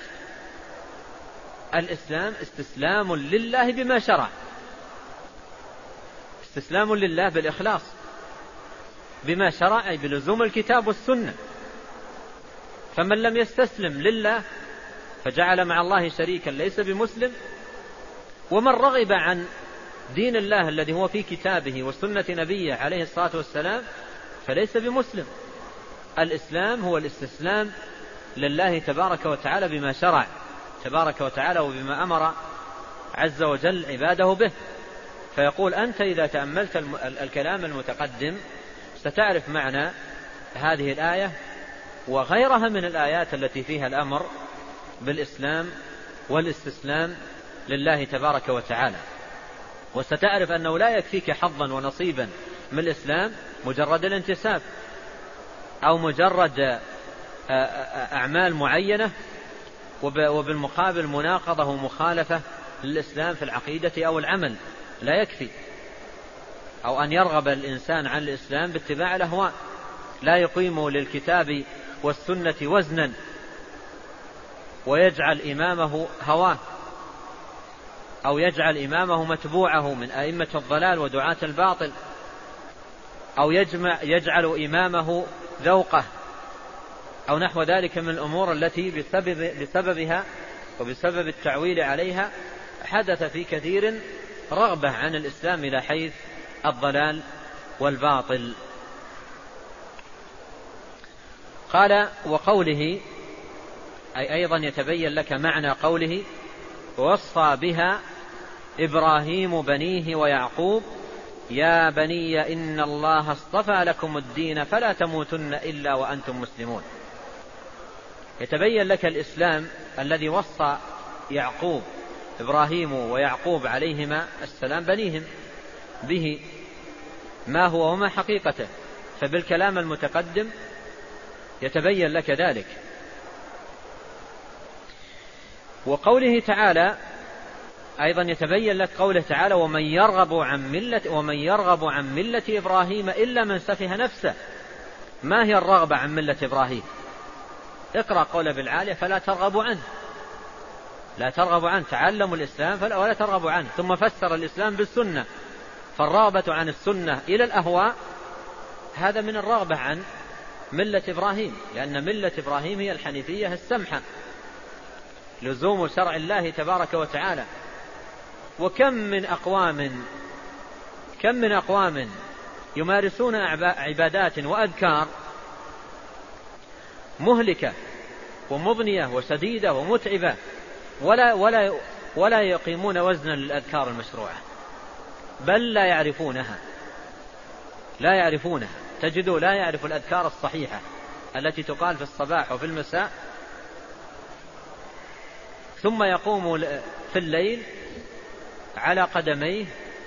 الإسلام استسلام لله بما شرع، استسلام لله بالإخلاص بما شرع، أي بلزوم الكتاب والسنة. فمن لم يستسلم لله فجعل مع الله شريكا ليس بمسلم، ومن رغب عن دين الله الذي هو في كتابه وسنة نبيه عليه الصلاة والسلام فليس بمسلم. الإسلام هو الاستسلام لله تبارك وتعالى بما شرع تبارك وتعالى وبما أمر عز وجل عباده به. فيقول: أنت إذا تأملت الكلام المتقدم ستعرف معنى هذه الآية وغيرها من الآيات التي فيها الأمر بالإسلام والاستسلام لله تبارك وتعالى، وستعرف أنه لا يكفيك حظا ونصيبا من الإسلام مجرد الانتساب أو مجرد أعمال معينة وبالمقابل مناقضة ومخالفة للإسلام في العقيدة أو العمل، لا يكفي. أو أن يرغب الإنسان عن الإسلام باتباع الأهواء، لا يقيم للكتاب والسنة وزنا ويجعل إمامه هواه أو يجعل إمامه متبوعه من أئمة الضلال ودعاة الباطل، أو يجمع يجعل إمامه ذوقه أو نحو ذلك من الأمور التي بسبب بسببها وبسبب التعويل عليها حدث في كثير رغبة عن الإسلام إلى حيث الضلال والباطل. قال: وقوله، أي أيضا يتبين لك معنى قوله: ووصى بها إبراهيم بنيه ويعقوب يا بني إن الله اصطفى لكم الدين فلا تموتن إلا وأنتم مسلمون. يتبين لك الإسلام الذي وصى يعقوب إبراهيم ويعقوب عليهما السلام بنيهم به ما هو وما حقيقته، فبالكلام المتقدم يتبين لك ذلك. وقوله تعالى أيضا يتبين لك قوله تعالى ومن يرغب عن ملة ومن يرغب عن ملة إبراهيم إلا من سفه نفسه. ما هي الرغبة عن ملة إبراهيم؟ اقرأ قوله بالعالية فلا ترغبوا عنه، لا ترغبوا عنه، تعلموا الإسلام ولا ترغبوا عنه. ثم فسر الإسلام بالسنة، فالرغبة عن السنة إلى الأهواء هذا من الرغبة عن ملة إبراهيم، لأن ملة إبراهيم هي الحنيفية السمحة، لزوم شرع الله تبارك وتعالى. وكم من أقوام كم من أقوام يمارسون عبادات وأذكار مهلكة ومضنية وسديدة ومتعبة، ولا, ولا, ولا يقيمون وزنا للأذكار المشروعة، بل لا يعرفونها لا يعرفونها تجدوا لا يعرف الأذكار الصحيحة التي تقال في الصباح وفي المساء، ثم يقوم في الليل على قدميه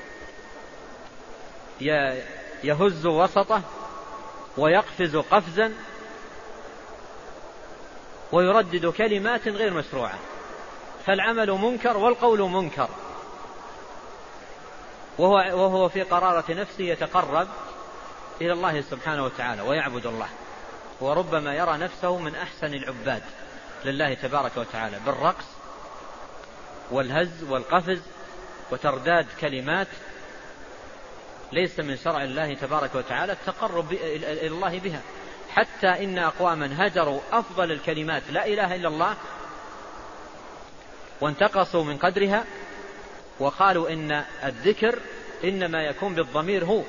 يهز وسطه ويقفز قفزا ويردد كلمات غير مشروعة، فالعمل منكر والقول منكر، وهو, وهو في قرارة نفسه يتقرب إلى الله سبحانه وتعالى ويعبد الله، وربما يرى نفسه من أحسن العباد لله تبارك وتعالى بالرقص والهز والقفز وترداد كلمات ليس من شرع الله تبارك وتعالى التقرب إلى الله بها. حتى إن أقواما هجروا أفضل الكلمات لا إله إلا الله وانتقصوا من قدرها، وقالوا إن الذكر إنما يكون بالضمير هو،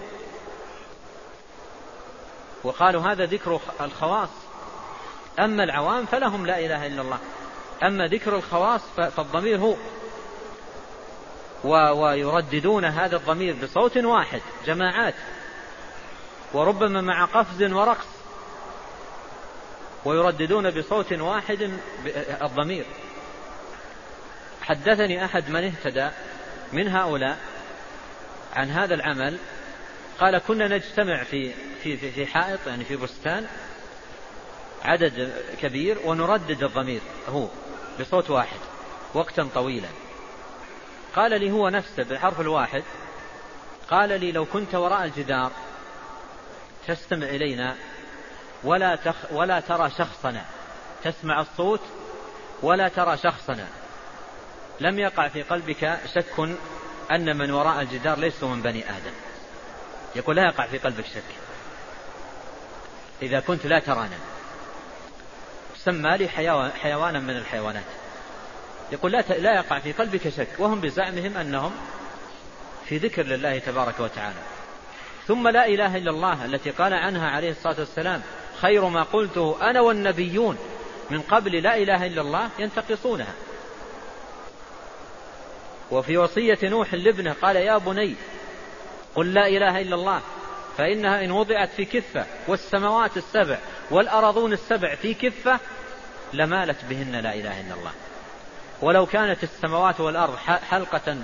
وقالوا هذا ذكر الخواص، أما العوام فلهم لا إله إلا الله، أما ذكر الخواص فالضمير هو، ويرددون هذا الضمير بصوت واحد جماعات، وربما مع قفز ورقص، ويرددون بصوت واحد الضمير. حدثني أحد من اهتدى من هؤلاء عن هذا العمل، قال كنا نجتمع في في في حائط، يعني في بستان، عدد كبير، ونردد الضمير هو بصوت واحد وقتا طويلا. قال لي هو نفسه بالحرف الواحد، قال لي لو كنت وراء الجدار تستمع إلينا ولا, تخ ولا ترى شخصنا، تسمع الصوت ولا ترى شخصنا، لم يقع في قلبك شك أن من وراء الجدار ليسوا من بني آدم. يقول لا يقع في قلبك شك إذا كنت لا ترانا، سمى لي حيوانا من الحيوانات. يقول لا, لا يقع في قلبك شك، وهم بزعمهم أنهم في ذكر لله تبارك وتعالى. ثم لا إله إلا الله التي قال عنها عليه الصلاة والسلام خير ما قلته أنا والنبيون من قبل لا إله إلا الله، ينتقصونها. وفي وصية نوح لابنه قال يا بني قل لا إله إلا الله فإنها إن وضعت في كفة والسماوات السبع والأرضون السبع في كفة لمالت بهن لا إله إلا الله، ولو كانت السماوات والأرض حلقة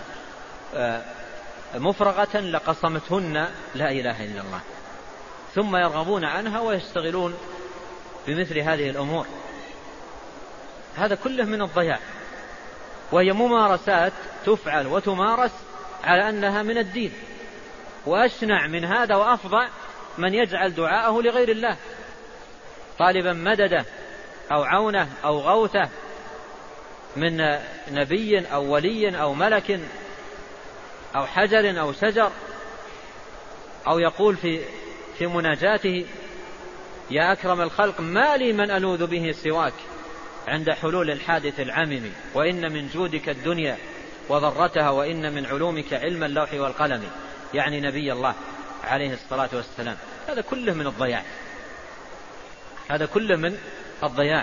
مفرغة لقصمتهن لا إله إلا الله. ثم يرغبون عنها ويشتغلون بمثل هذه الأمور. هذا كله من الضياع، وهي ممارسات تفعل وتمارس على أنها من الدين. وأشنع من هذا وأفظع من يجعل دعاءه لغير الله طالبا مدده أو عونه أو غوثه من نبي أو ولي أو ملك أو حجر أو شجر، أو يقول في في مناجاته يا أكرم الخلق ما لي من ألوذ به سواك عند حلول الحادث العمم، وإن من جودك الدنيا وضرتها، وإن من علومك علم اللوح والقلم، يعني نبي الله عليه الصلاة والسلام. هذا كله من الضياع، هذا كله من الضياع،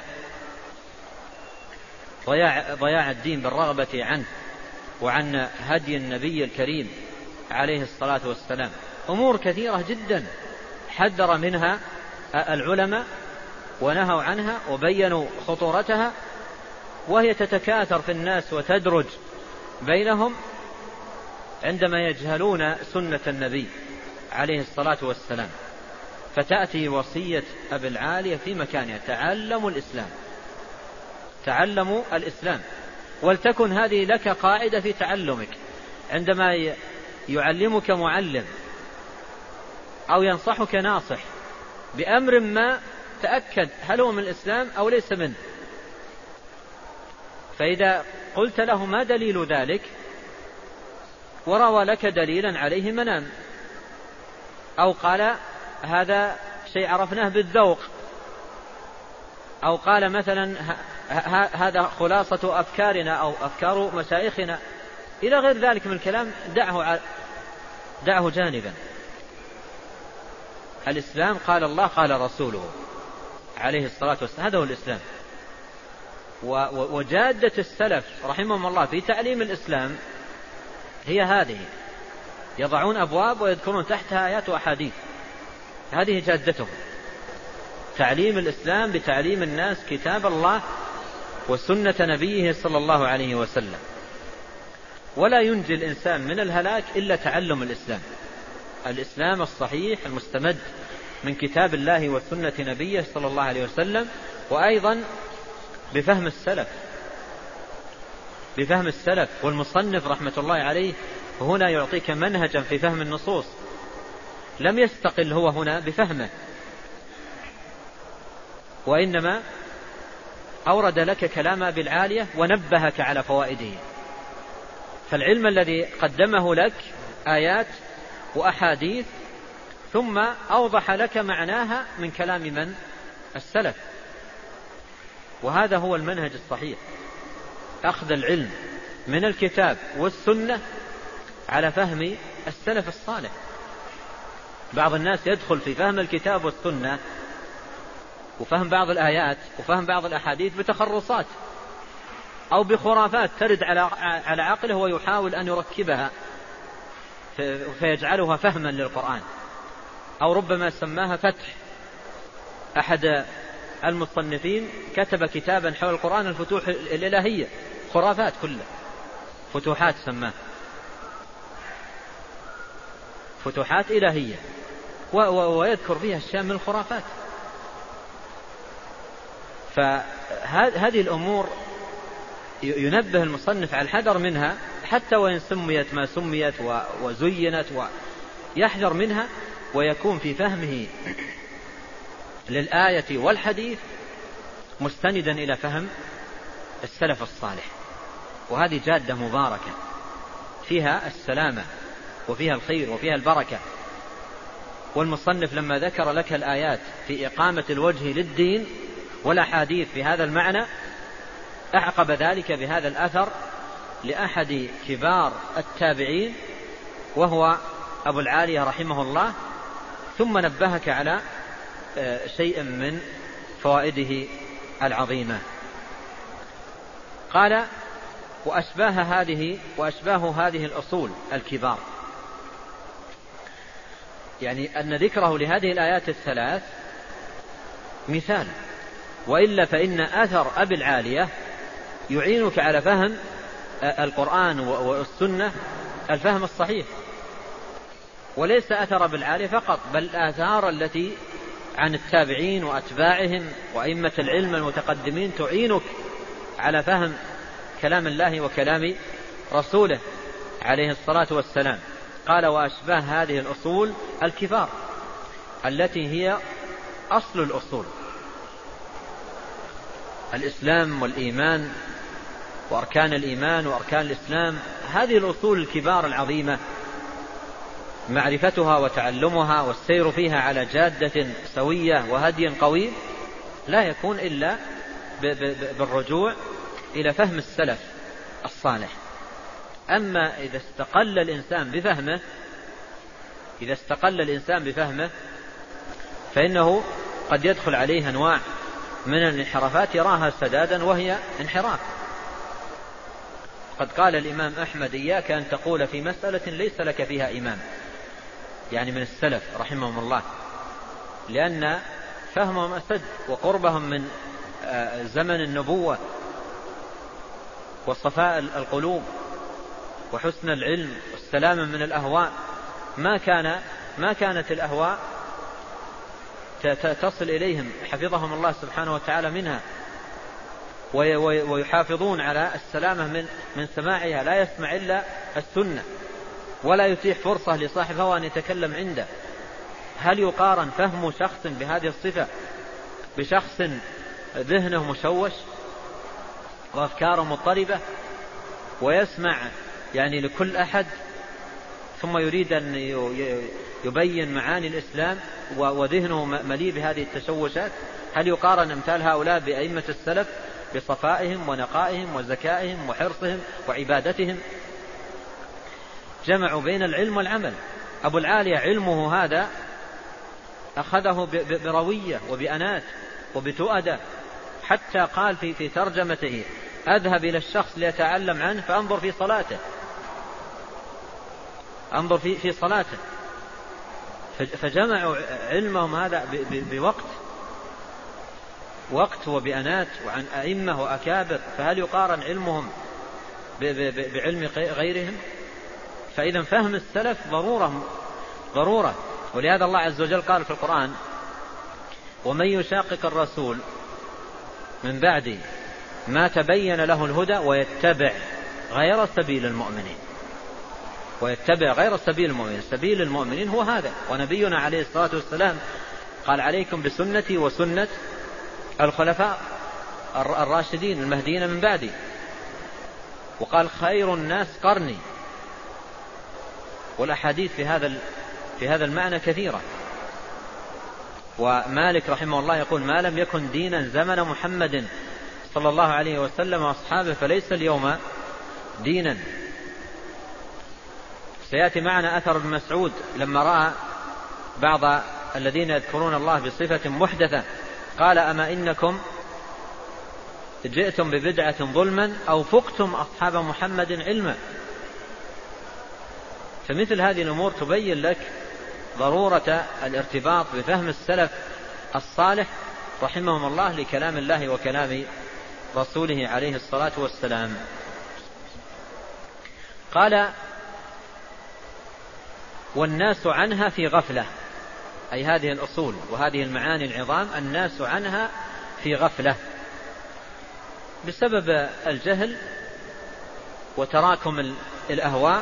ضياع, ضياع الدين بالرغبة عنه وعن هدي النبي الكريم عليه الصلاة والسلام. أمور كثيرة جدا حذر منها العلماء ونهوا عنها وبينوا خطورتها، وهي تتكاثر في الناس وتدرج بينهم عندما يجهلون سنة النبي عليه الصلاة والسلام، فتأتي وصية أبي العالية في مكانها: تعلموا الإسلام، تعلموا الإسلام. ولتكن هذه لك قاعدة في تعلمك، عندما يعلمك معلم أو ينصحك ناصح بأمر ما، تأكد هل هو من الإسلام أو ليس منه. فإذا قلت له: ما دليل ذلك؟ وروى لك دليلا عليه منام، أو قال: هذا شيء عرفناه بالذوق، أو قال مثلا: هذا خلاصة أفكارنا أو أفكار مشايخنا، إلى غير ذلك من الكلام، دعه دعه جانبا. الإسلام قال الله قال رسوله عليه الصلاة والسلام، هذا هو الإسلام. وجادة السلف رحمهم الله في تعليم الإسلام هي هذه: يضعون أبواب ويذكرون تحتها آيات وأحاديث، هذه جادتهم، تعليم الإسلام بتعليم الناس كتاب الله وسنة نبيه صلى الله عليه وسلم. ولا ينجي الإنسان من الهلاك إلا تعلم الإسلام، الإسلام الصحيح المستمد من كتاب الله وسنة نبيه صلى الله عليه وسلم، وأيضا بفهم السلف بفهم السلف والمصنف رحمة الله عليه هنا يعطيك منهجا في فهم النصوص، لم يستقل هو هنا بفهمه، وإنما أورد لك كلام أبي العالية ونبهك على فوائده. فالعلم الذي قدمه لك آيات وأحاديث، ثم أوضح لك معناها من كلام من؟ السلف. وهذا هو المنهج الصحيح، أخذ العلم من الكتاب والسنة على فهم السلف الصالح. بعض الناس يدخل في فهم الكتاب والسنة وفهم بعض الآيات وفهم بعض الأحاديث بتخرصات أو بخرافات ترد على عقله ويحاول أن يركبها فيجعلها فهما للقرآن، أو ربما سماها فتح. أحد المصنفين كتب كتابا حول القرآن: الفتوح الإلهية، خرافات كلها، فتوحات سماه، فتوحات إلهية، ويذكر فيها أشياء من الخرافات. فهذه الأمور ينبه المصنف على الحذر منها، حتى وإن سميت ما سميت وزينت، ويحذر منها، ويكون في فهمه للآية والحديث مستندا إلى فهم السلف الصالح. وهذه جادة مباركة فيها السلامة وفيها الخير وفيها البركة. والمصنف لما ذكر لك الآيات في إقامة الوجه للدين والأحاديث في هذا المعنى، أعقب ذلك بهذا الأثر لأحد كبار التابعين وهو أبو العالية رحمه الله، ثم نبهك على شيء من فوائده العظيمة. قال: وأشباه هذه وأشباه هذه الأصول الكبار، يعني أن ذكره لهذه الآيات الثلاث مثال، وإلا فإن أثر أبي العالية يعينك على فهم القرآن والسنة الفهم الصحيح، وليس أثر أبي العالية فقط، بل الآثار التي عن التابعين وأتباعهم وأئمة العلم المتقدمين تعينك على فهم كلام الله وكلام رسوله عليه الصلاة والسلام. قال: وأشباه هذه الأصول الكبار التي هي أصل الأصول، الإسلام والإيمان وأركان الإيمان وأركان الإسلام، هذه الأصول الكبار العظيمة معرفتها وتعلمها والسير فيها على جادة سوية وهدي قوي لا يكون إلا بالرجوع إلى فهم السلف الصالح. أما إذا استقل الإنسان بفهمه إذا استقل الإنسان بفهمه فإنه قد يدخل عليه أنواع من الانحرافات يراها سدادا وهي انحراف. قد قال الإمام أحمد: إياك أن تقول في مسألة ليس لك فيها إمام، يعني من السلف رحمهم الله، لأن فهمهم أسد وقربهم من زمن النبوة وصفاء القلوب وحسن العلم والسلامة من الأهواء، ما كان ما كانت الأهواء تصل إليهم حفظهم الله سبحانه وتعالى منها، ويحافظون على السلامة من من سماعها، لا يسمع إلا السنة ولا يتيح فرصة لصاحب هوى أن يتكلم عنده. هل يقارن فهم شخص بهذه الصفة بشخص ذهنه مشوش وأفكاره مضطربة ويسمع يعني لكل أحد ثم يريد أن يبين معاني الإسلام وذهنه مليء بهذه التشوشات؟ هل يقارن أمثال هؤلاء بأئمة السلف بصفائهم ونقائهم وذكائهم وحرصهم وعبادتهم؟ جمعوا بين العلم والعمل. أبو العالية علمه هذا أخذه بروية وبأنات وبتؤدة، حتى قال في في ترجمته: أذهب إلى الشخص ليتعلم عنه فأنظر في صلاته، أنظر في في صلاته. فجمعوا علمهم هذا بوقت وقت وبأنات وعن أئمة وأكابر، فهل يقارن علمهم بعلم غيرهم؟ فإذا فهم السلف ضرورة ضرورة. ولهذا الله عز وجل قال في القرآن: ومن يشاقق الرسول من بعد ما تبين له الهدى ويتبع غير سبيل المؤمنين. ويتبع غير سبيل المؤمنين، سبيل المؤمنين هو هذا. ونبينا عليه الصلاة والسلام قال: عليكم بسنتي وسنة الخلفاء الراشدين المهديين من بعدي. وقال: خير الناس قرني. والأحاديث في هذا في هذا المعنى كثيرة. ومالك رحمه الله يقول: ما لم يكن دينا زمن محمد صلى الله عليه وسلم وأصحابه فليس اليوم دينا. سيأتي معنا أثر ابن مسعود لما رأى بعض الذين يذكرون الله بصفة محدثة قال: أما إنكم جئتم ببدعة ظلما أو فقتم أصحاب محمد علما. فمثل هذه الأمور تبين لك ضرورة الارتباط بفهم السلف الصالح رحمهم الله لكلام الله وكلام رسوله عليه الصلاة والسلام. قال: والناس عنها في غفلة، أي هذه الأصول وهذه المعاني العظام الناس عنها في غفلة بسبب الجهل وتراكم الأهواء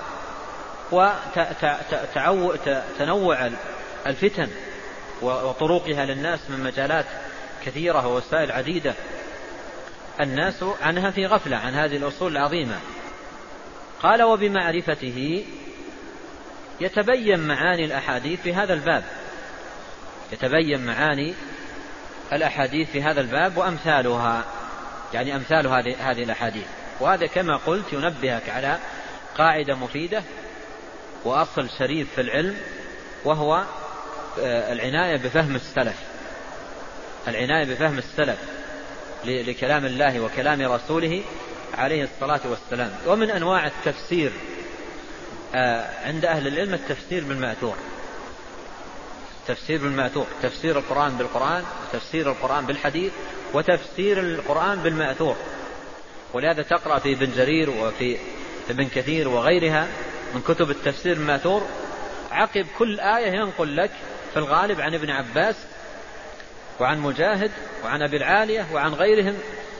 وتنوع الفتن وطرقها للناس من مجالات كثيرة ووسائل عديدة. الناس عنها في غفلة عن هذه الأصول العظيمة. قال: وبمعرفته يتبين معاني الأحاديث في هذا الباب، يتبين معاني الأحاديث في هذا الباب وأمثالها، يعني أمثال هذه هذه الأحاديث. وهذا كما قلت ينبهك على قاعدة مفيدة وأصل شريف في العلم، وهو العناية بفهم السلف، العناية بفهم السلف لكلام الله وكلام رسوله عليه الصلاة والسلام. ومن أنواع التفسير عند أهل العلم التفسير بالمأثور، تفسير بالمأثور، تفسير القرآن بالقرآن، وتفسير القرآن بالحديث، وتفسير القرآن بالمأثور. ولهذا تقرأ في ابن جرير وفي ابن كثير وغيرها من كتب التفسير المأثور عقب كل آية ينقل لك في الغالب عن ابن عباس وعن مجاهد وعن أبي العالية وعن غيرهم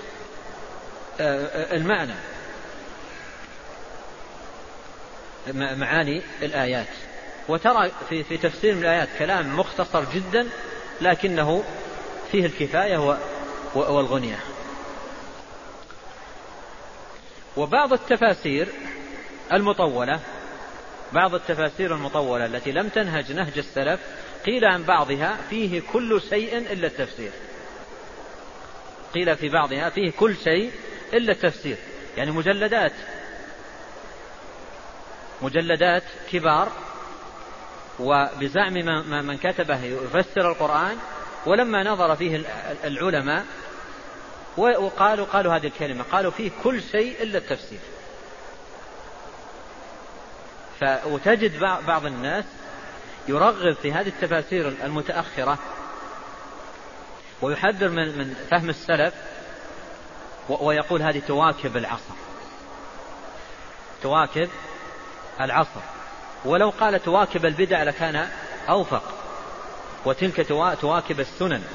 المعنى، معاني الآيات. وترى في في تفسير من الآيات كلام مختصر جدا لكنه فيه الكفاية والغنية. وبعض التفاسير المطولة بعض التفاسير المطولة التي لم تنهج نهج السلف قيل عن بعضها فيه كل شيء إلا التفسير، قيل في بعضها فيه كل شيء إلا التفسير، يعني مجلدات مجلدات كبار وبزعم من كتبه يفسر القرآن، ولما نظر فيه العلماء وقالوا قالوا هذه الكلمة، قالوا فيه كل شيء إلا التفسير. وتجد بعض الناس يرغب في هذه التفاسير المتأخرة ويحذر من فهم السلف ويقول هذه تواكب العصر، تواكب العصر، ولو قال تواكب البدع لكان أوفق، وتلك تواكب السنن.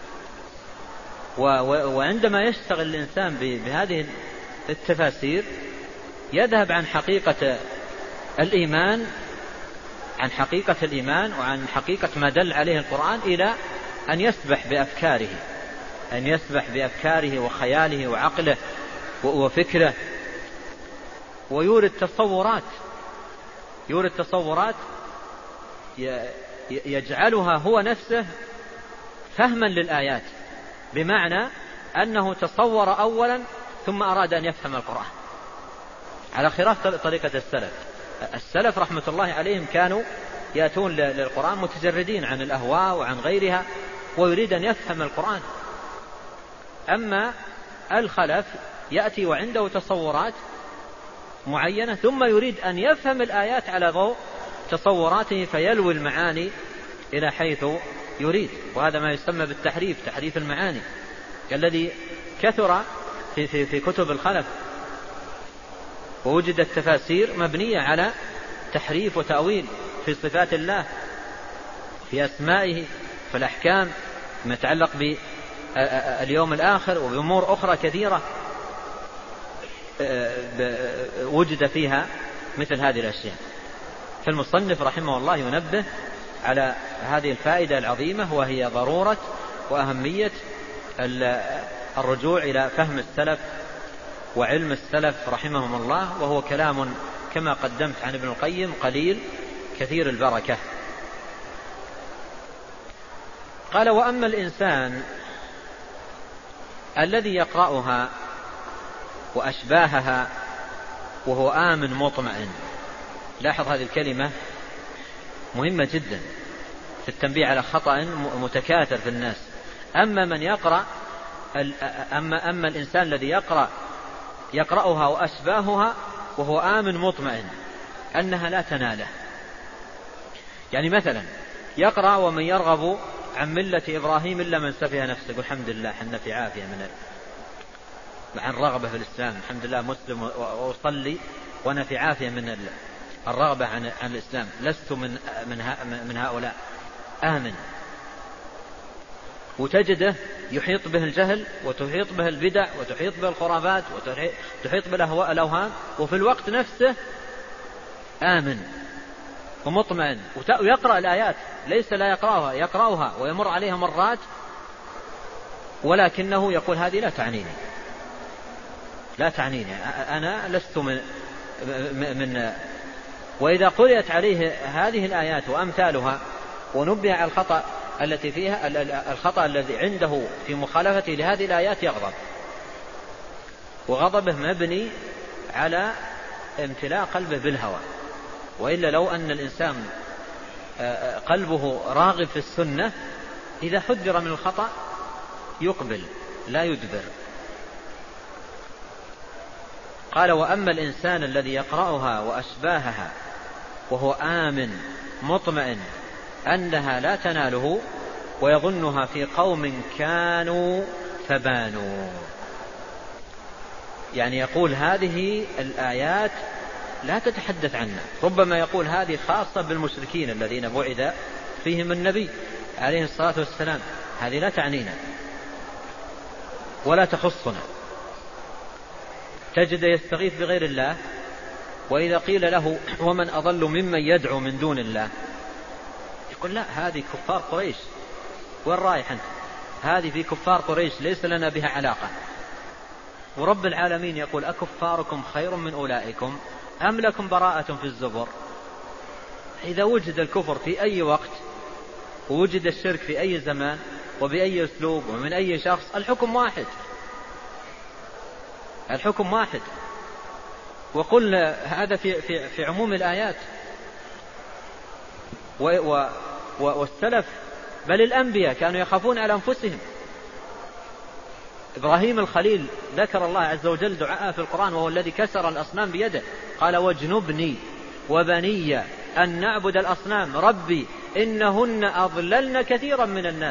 وعندما يشتغل الإنسان بهذه التفاسير يذهب عن حقيقة الإيمان عن حقيقة الإيمان وعن حقيقة ما دل عليه القرآن إلى أن يسبح بأفكاره أن يسبح بأفكاره وخياله وعقله وفكره، ويورد تصورات يورد تصورات يجعلها هو نفسه فهما للآيات، بمعنى أنه تصور أولا ثم أراد أن يفهم القرآن، على خلاف طريقة السلف. السلف رحمة الله عليهم كانوا يأتون للقرآن متجردين عن الأهواء وعن غيرها، ويريد أن يفهم القرآن. أما الخلف يأتي وعنده تصورات معينة ثم يريد أن يفهم الآيات على ضوء تصوراته، فيلوي المعاني إلى حيث يريد، وهذا ما يسمى بالتحريف، تحريف المعاني الذي كثر في, في, في كتب الخلف. ووجدت تفاسير مبنية على تحريف وتأويل في صفات الله، في أسمائه، في الأحكام، ما يتعلق باليوم الآخر وبأمور أخرى كثيرة وجد فيها مثل هذه الأشياء. فالمصنف رحمه الله ينبه على هذه الفائدة العظيمة، وهي ضرورة وأهمية الرجوع إلى فهم السلف وعلم السلف رحمهم الله، وهو كلام كما قدمت عن ابن القيم قليل كثير البركة. قال: وأما الإنسان الذي يقرأها وأشباهها وهو آمن مطمئن. لاحظ هذه الكلمة مهمة جدا في التنبيه على خطأ متكاثر في الناس. أما من يقرأ أما, أما الإنسان الذي يقرأ يقرأها وأشباهها وهو آمن مطمئن أنها لا تناله. يعني مثلا يقرأ: ومن يرغب عن ملة إبراهيم إلا من سفه نفسه. يقول الحمد لله حنا في عافية من عن رغبة في الإسلام، الحمد لله مسلم وأصلي وأنا في عافية من الرغبة عن عن الإسلام، لست من من من هؤلاء، آمن. وتجده يحيط به الجهل وتحيط به البدع وتحيط به الخرافات وتحيط به الأوهام، وفي الوقت نفسه آمن ومطمئن، ويقرأ الآيات، ليس لا يقرأها، يقرأها ويمر عليها مرات، ولكنه يقول: هذه لا تعنيني لا تعنيني أنا لست من, من وإذا قرأت عليه هذه الآيات وأمثالها ونبه على الخطأ التي فيها الخطأ الذي عنده في مخالفته لهذه الآيات يغضب، وغضبه مبني على امتلاء قلبه بالهوى. وإلا لو أن الإنسان قلبه راغب في السنة، إذا حذر من الخطأ يقبل لا يدبر. قال: وأما الإنسان الذي يقرأها وأشباهها وهو آمن مطمئن أنها لا تناله ويظنها في قوم كانوا فبانوا. يعني يقول هذه الآيات لا تتحدث عنها، ربما يقول هذه خاصة بالمشركين الذين بعث فيهم النبي عليه الصلاة والسلام، هذه لا تعنينا ولا تخصنا. تجد يستغيث بغير الله، وإذا قيل له: ومن أضل ممن يدعو من دون الله، يقول: لا، هذه كفار قريش، وين رايح أنت؟ هذه في كفار قريش ليس لنا بها علاقة. ورب العالمين يقول: أكفاركم خير من أولئكم أم لكم براءة في الزبر. إذا وجد الكفر في أي وقت ووجد الشرك في أي زمان وبأي أسلوب ومن أي شخص، الحكم واحد، الحكم واحد. وقل هذا في, في, في عموم الآيات. و و والسلف بل الأنبياء كانوا يخافون على أنفسهم. إبراهيم الخليل ذكر الله عز وجل دعاء في القرآن، وهو الذي كسر الأصنام بيده، قال: واجنبني وبني أن نعبد الأصنام ربي إنهن أضللن كثيرا من الناس.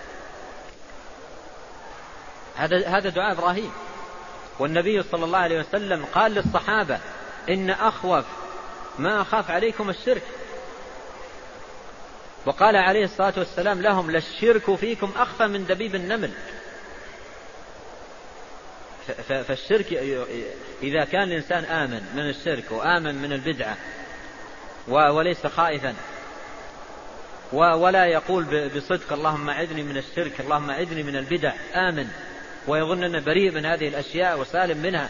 هذا هذا دعاء إبراهيم. والنبي صلى الله عليه وسلم قال للصحابة: إن أخوف ما أخاف عليكم الشرك. وقال عليه الصلاة والسلام لهم للشرك فيكم أخفى من دبيب النمل. فالشرك إذا كان الإنسان آمن من الشرك وآمن من البدعة وليس خائفا ولا يقول بصدق اللهم أعذني من الشرك اللهم أعذني من البدع، آمن ويظن أنه بريء من هذه الأشياء وسالم منها،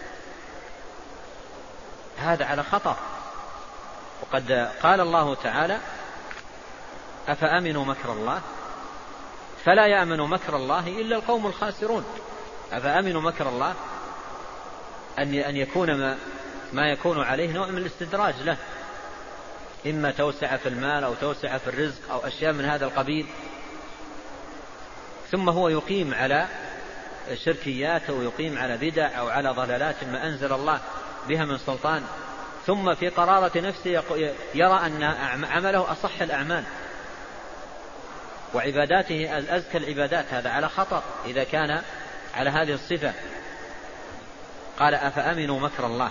هذا على خطر. وقد قال الله تعالى أفأمنوا مكر الله فلا يأمن مكر الله إلا القوم الخاسرون. أفأمنوا مكر الله أن يكون ما, ما يكون عليه نوع من الاستدراج له، إما توسع في المال أو توسع في الرزق أو أشياء من هذا القبيل، ثم هو يقيم على شركيات أو يقيم على بدع أو على ضلالات ما أنزل الله بها من سلطان، ثم في قرارة نفسه يرى أن عمله أصح الأعمال وعباداته أزكى العبادات. هذا على خطر إذا كان على هذه الصفة. قال أفأمنوا مكر الله.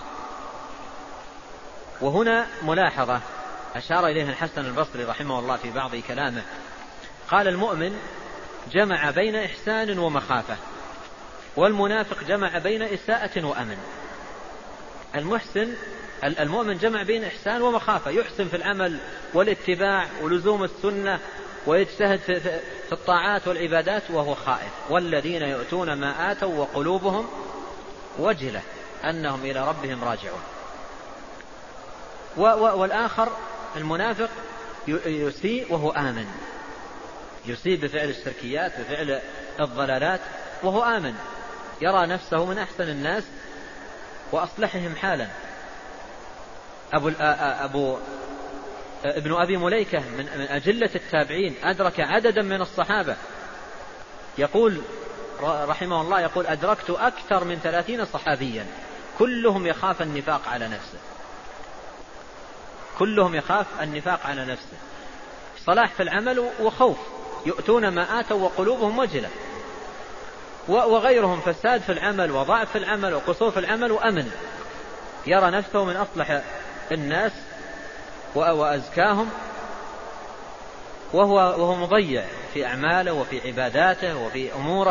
وهنا ملاحظة أشار إليها الحسن البصري رحمه الله في بعض كلامه، قال المؤمن جمع بين إحسان ومخافة، والمنافق جمع بين إساءة وأمن. المحسن المؤمن جمع بين إحسان ومخافة، يحسن في العمل والاتباع ولزوم السنة ويجتهد في الطاعات والعبادات وهو خائف. والذين يؤتون ما آتوا وقلوبهم وجلة أنهم إلى ربهم راجعون. والآخر المنافق يسيء وهو آمن، يسيء بفعل الشركيات بفعل الضلالات وهو آمن، يرى نفسه من أحسن الناس وأصلحهم حالا. أبو, أبو ابن أبي مليكة من أجلة التابعين أدرك عددا من الصحابة، يقول رحمه الله يقول أدركت أكثر من ثلاثين صحابيا كلهم يخاف النفاق على نفسه، كلهم يخاف النفاق على نفسه، صلاح في العمل وخوف، يؤتون ما آتوا وقلوبهم وجلة. وغيرهم فساد في العمل وضعف في العمل وقصور في العمل وأمن، يرى نفسه من أصلح الناس وأزكاهم، وهو, وهو مضيع في أعماله وفي عباداته وفي أموره.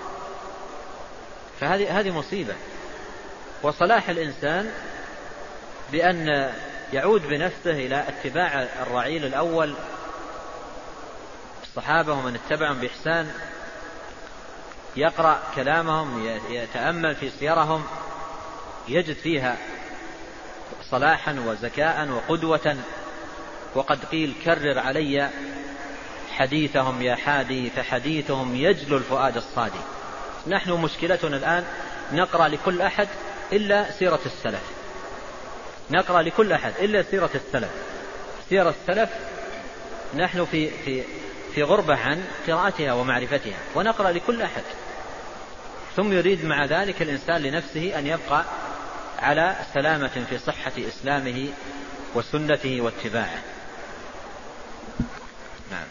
فهذه هذه مصيبة. وصلاح الإنسان بأن يعود بنفسه إلى اتباع الرعيل الأول الصحابة ومن اتبعهم بإحسان، يقرأ كلامهم يتأمل في سيرهم يجد فيها صلاحا وزكاء وقدوة. وقد قيل كرر علي حديثهم يا حادي فحديثهم يجلو الفؤاد الصادي. نحن مشكلتنا الآن نقرأ لكل أحد إلا سيرة السلف، نقرأ لكل أحد إلا سيرة السلف، سيرة السلف نحن في, في, في غربة عن قراءتها ومعرفتها، ونقرأ لكل أحد، ثم يريد مع ذلك الإنسان لنفسه أن يبقى على سلامة في صحة إسلامه وسنته واتباعه. نعم.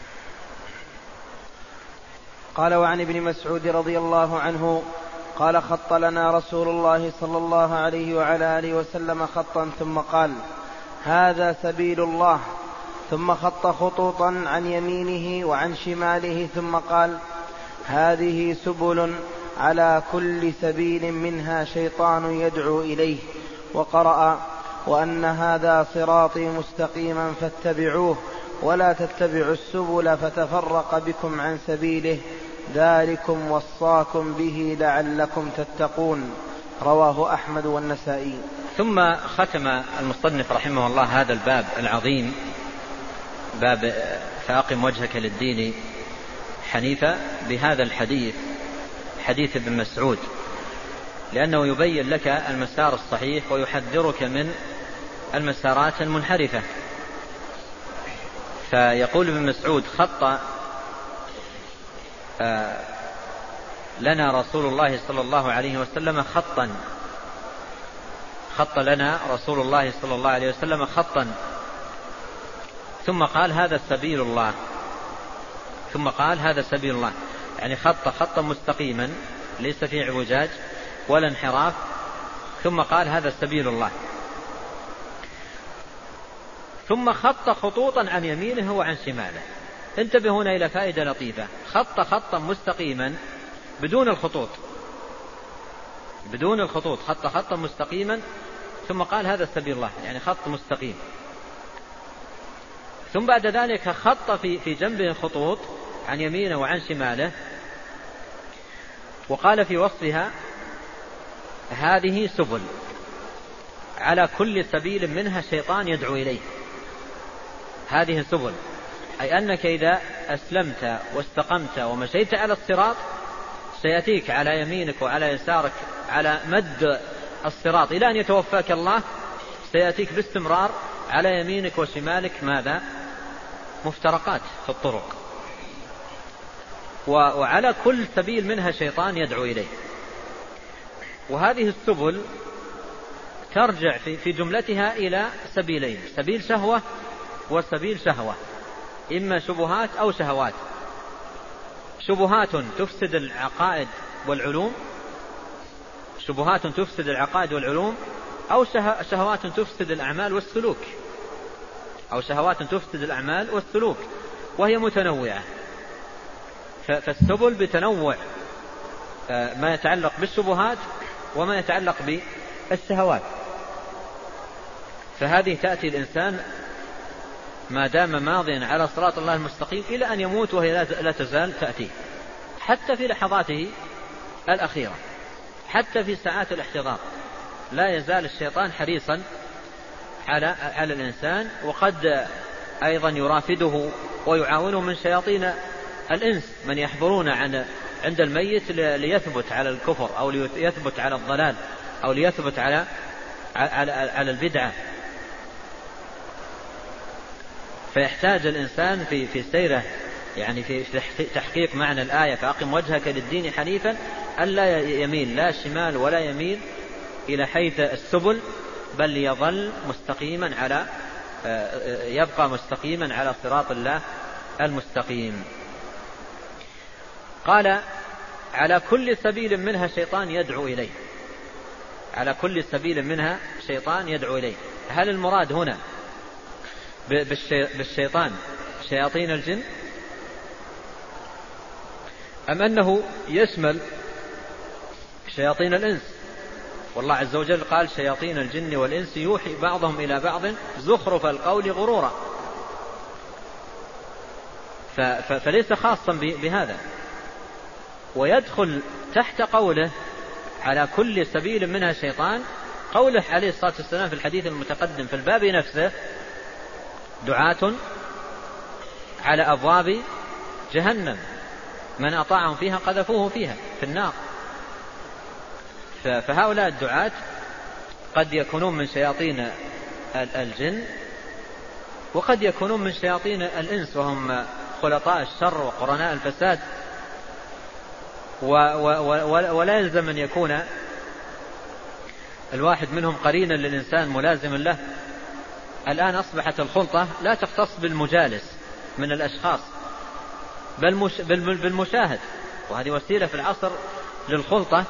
قال وعن ابن مسعود رضي الله عنه قال خط لنا رسول الله صلى الله عليه وعلى آله وسلم خطا ثم قال هذا سبيل الله، ثم خط خطوطا عن يمينه وعن شماله ثم قال هذه سبل على كل سبيل منها شيطان يدعو إليه، وقرأ وأن هذا صراطي مستقيما فاتبعوه ولا تتبعوا السبل فتفرق بكم عن سبيله ذلكم وصاكم به لعلكم تتقون. رواه أحمد والنسائي. ثم ختم المصنف رحمه الله هذا الباب العظيم، باب فأقم وجهك للدين حنيفا، بهذا الحديث حديث ابن مسعود، لأنه يبين لك المسار الصحيح ويحذرك من المسارات المنحرفة. فيقول ابن مسعود خط لنا رسول الله صلى الله عليه وسلم خطا، خط لنا رسول الله صلى الله عليه وسلم خطا، ثم قال هذا سبيل الله، ثم قال هذا سبيل الله، يعني خط خطا مستقيما ليس فيه اعوجاج ولا انحراف، ثم قال هذا سبيل الله. ثم خط خطوطا عن يمينه وعن شماله. انتبه هنا إلى فائدة لطيفة، خط خطا مستقيما بدون الخطوط، بدون الخطوط، خط خطا مستقيما، ثم قال هذا سبيل الله، يعني خط مستقيم. ثم بعد ذلك خط في في جنبه الخطوط عن يمينه وعن شماله، وقال في وصفها هذه سبل على كل سبيل منها شيطان يدعو إليه. هذه سبل، أي أنك إذا أسلمت واستقمت ومشيت على الصراط سيأتيك على يمينك وعلى يسارك على مد الصراط إلى أن يتوفاك الله، سيأتيك باستمرار على يمينك وشمالك ماذا؟ مفترقات في الطرق، وعلى كل سبيل منها شيطان يدعو إليه. وهذه السبل ترجع في جملتها إلى سبيلين، سبيل شهوة وسبيل شهوة، إما شبهات أو شهوات. شبهات تفسد العقائد والعلوم، شبهات تفسد العقائد والعلوم، أو شهوات تفسد الأعمال والسلوك، أو شهوات تفسد الأعمال والسلوك، وهي متنوعة. فالسبل بتنوع ما يتعلق بالشبهات وما يتعلق بالشهوات. فهذه تأتي الإنسان ما دام ماضيا على صراط الله المستقيم إلى أن يموت وهي لا تزال تأتي، حتى في لحظاته الأخيرة، حتى في ساعات الاحتضار لا يزال الشيطان حريصا على على الإنسان. وقد أيضا يرافده ويعاونه من شياطين الإنس من يحضرون عن عند الميت ليثبت على الكفر أو ليثبت على الضلال أو ليثبت على على, على البدعة. فيحتاج الإنسان في في سيره، يعني في تحقيق معنى الآية فأقم وجهك للدين حنيفا، ألا يميل لا شمال ولا يميل إلى حيث السبل، بل يظل مستقيما على يبقى مستقيما على صراط الله المستقيم. قال على كل سبيل منها شيطان يدعو إليه، على كل سبيل منها شيطان يدعو إليه. هل المراد هنا بالشيطان شياطين الجن، أم أنه يشمل شياطين الإنس؟ والله عز وجل قال شياطين الجن والإنس يوحي بعضهم إلى بعض زخرف القول غرورا، فليس خاصا بهذا. ويدخل تحت قوله على كل سبيل منها شيطان قوله عليه الصلاة والسلام في الحديث المتقدم في الباب نفسه دعاة على أبواب جهنم من أطاعهم فيها قذفوه فيها في النار. فهؤلاء الدعاة قد يكونون من شياطين الجن وقد يكونون من شياطين الإنس، وهم خلطاء الشر وقرناء الفساد. ولا يلزم أن يكون الواحد منهم قرينا للإنسان ملازما له. الآن أصبحت الخلطة لا تختص بالمجالس من الأشخاص بل بالمشاهد، وهذه وسيلة في العصر للخلطة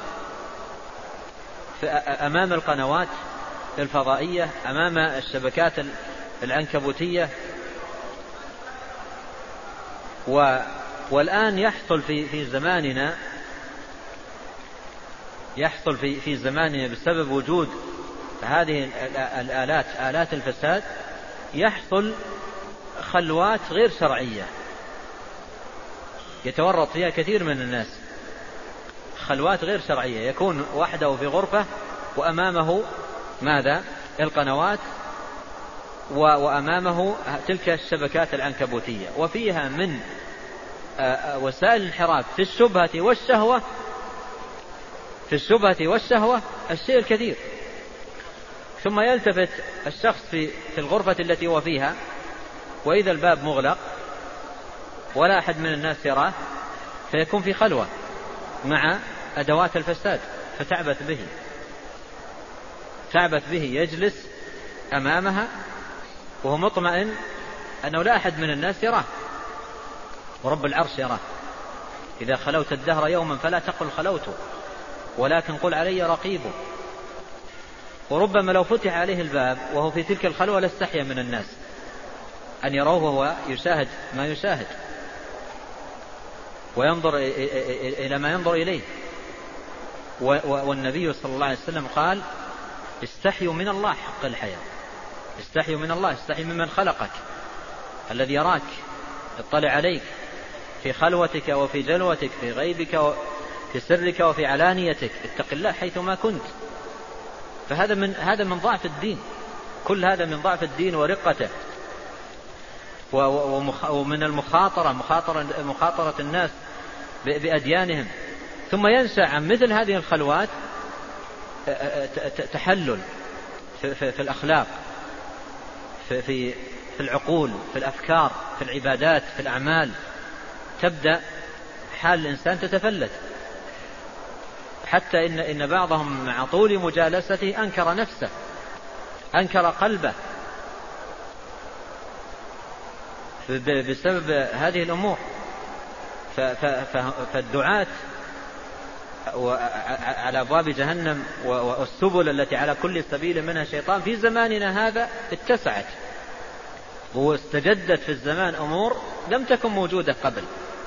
أمام القنوات الفضائية، أمام الشبكات العنكبوتية. والآن يحصل في في زماننا يحصل في في زماننا بسبب وجود هذه الآلات آلات الفساد يحصل خلوات غير شرعية يتورط فيها كثير من الناس، خلوات غير شرعية، يكون وحده في غرفة وأمامه ماذا؟ القنوات وأمامه تلك الشبكات العنكبوتية، وفيها من وسائل الانحراف في الشبهة والشهوة في الشبهة والشهوة الشيء الكثير. ثم يلتفت الشخص في في الغرفة التي هو فيها وإذا الباب مغلق ولا أحد من الناس يراه، فيكون في خلوة مع أدوات الفساد فتعبث به تعبث به يجلس أمامها وهو مطمئن أنه لا أحد من الناس يراه، ورب العرش يراه. إذا خلوت الدهر يوما فلا تقل خلوت ولكن قل علي رقيب. وربما لو فتح عليه الباب وهو في تلك الخلوة لاستحيا من الناس أن يروه وهو يشاهد ما يشاهد وينظر إلى ما ينظر إليه. والنبي صلى الله عليه وسلم قال استحيوا من الله حق الحياة، استحيوا من الله، استحي ممن خلقك الذي يراك يطلع عليك في خلوتك وفي جلوتك، في غيبك وفي سرك وفي علانيتك، اتق الله حيثما كنت. فهذا من هذا من ضعف الدين، كل هذا من ضعف الدين ورقته، ومن المخاطرة مخاطرة مخاطرة الناس بأديانهم. ثم ينشأ عن مثل هذه الخلوات تحلل في, في, في الأخلاق، في, في, في العقول، في الأفكار، في العبادات، في الأعمال. تبدأ حال الإنسان تتفلت، حتى إن, إن بعضهم مع طول مجالسته أنكر نفسه، أنكر قلبه بسبب هذه الأمور. فالدعاة على أبواب جهنم والسبل التي على كل سبيل منها شيطان في زماننا هذا اتسعت واستجدت في الزمان أمور لم تكن موجودة قبل.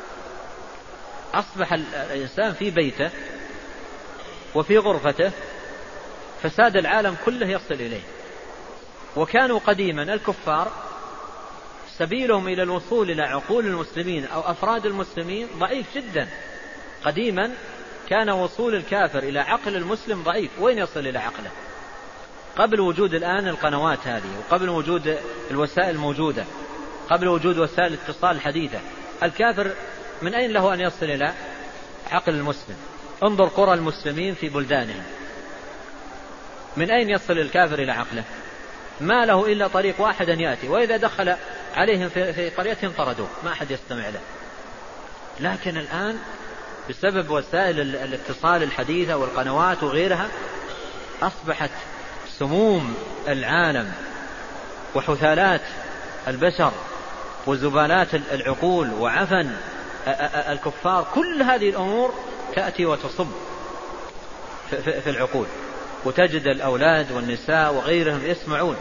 أصبح الإنسان في بيته وفي غرفته فساد العالم كله يصل إليه. وكانوا قديما الكفار سبيلهم إلى الوصول إلى عقول المسلمين أو أفراد المسلمين ضعيف جدا. قديما كان وصول الكافر إلى عقل المسلم ضعيف. وين يصل إلى عقله؟ قبل وجود الآن القنوات هذه، وقبل وجود الوسائل الموجودة، قبل وجود وسائل الاتصال الحديثة، الكافر من أين له أن يصل إلى عقل المسلم؟ انظر قرى المسلمين في بلدانهم، من أين يصل الكافر إلى عقله؟ ما له إلا طريق واحد أن يأتي، وإذا دخل عليهم في قريتهم طردوه، ما أحد يستمع له. لكن الآن بسبب وسائل الاتصال الحديثة والقنوات وغيرها أصبحت سموم العالم وحثالات البشر وزبالات العقول وعفن الكفار، كل هذه الأمور تأتي وتصب في العقول، وتجد الأولاد والنساء وغيرهم يسمعون.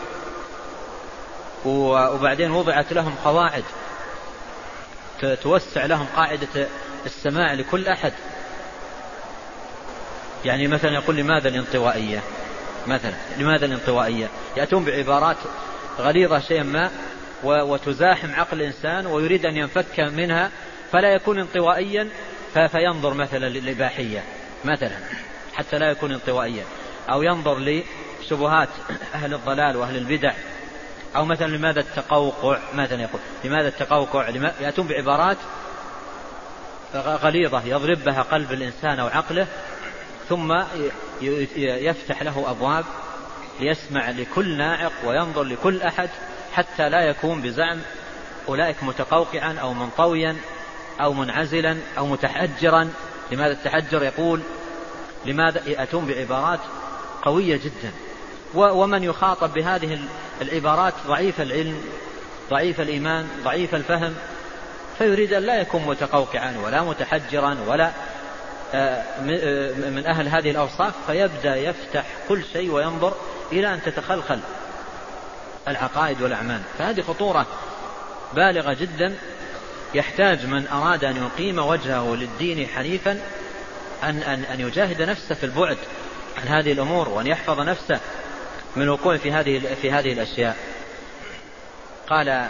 وبعدين وضعت لهم قواعد توسع لهم قاعدة السماع لكل أحد. يعني مثلا يقول لماذا الانطوائية؟ مثلا لماذا الانطوائية؟ يأتون بعبارات غليظة شيئا ما وتزاحم عقل الإنسان ويريد أن ينفك منها فلا يكون انطوائيا، فينظر مثلا للإباحية مثلا حتى لا يكون انطوائيا، أو ينظر لشبهات أهل الضلال وأهل البدع، أو مثلا لماذا التقوقع، مثلا يقول لماذا التقوقع، يأتون بعبارات غليظة يضرب بها قلب الإنسان أو عقله، ثم يفتح له أبواب ليسمع لكل ناعق وينظر لكل أحد، حتى لا يكون بزعم أولئك متقوقعا أو منطويا أو منعزلا أو متحجرا. لماذا التحجر؟ يقول لماذا، يأتون بعبارات قوية جدا. ومن يخاطب بهذه العبارات ضعيف العلم، ضعيف الإيمان، ضعيف الفهم، فيريد أن لا يكون متقوقعا ولا متحجرا ولا من أهل هذه الأوصاف، فيبدأ يفتح كل شيء وينظر إلى أن تتخلخل العقائد والأعمال. فهذه خطورة بالغة جدا، يحتاج من أراد أن يقيم وجهه للدين حنيفا أن, أن, أن يجاهد نفسه في البعد عن هذه الأمور، وأن يحفظ نفسه من الوقوع في هذه, في هذه الأشياء. قال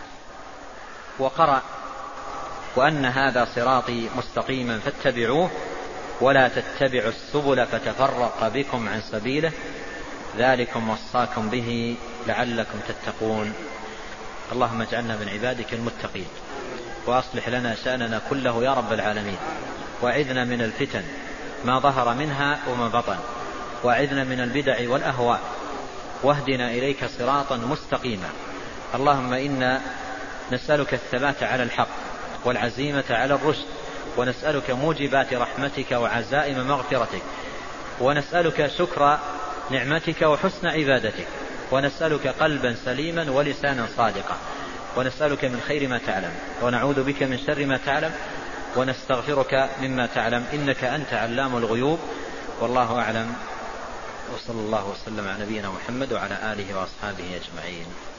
وقرأ وأن هذا صراطي مستقيما فاتبعوه ولا تتبعوا السبل فتفرق بكم عن سبيله ذلكم وصاكم به لعلكم تتقون. اللهم اجعلنا من عبادك المتقين، وأصلح لنا شأننا كله يا رب العالمين، وأعذنا من الفتن ما ظهر منها وما بطن، وأعذنا من البدع والأهواء، واهدنا إليك صراطا مستقيما. اللهم إنا نسألك الثبات على الحق والعزيمة على الرشد، ونسألك موجبات رحمتك وعزائم مغفرتك، ونسألك شكر نعمتك وحسن عبادتك، ونسألك قلبا سليما ولسانا صادقا، ونسألك من خير ما تعلم، ونعوذ بك من شر ما تعلم، ونستغفرك مما تعلم، إنك أنت علام الغيوب. والله أعلم، وصلى الله وسلم على نبينا محمد وعلى آله وأصحابه أجمعين.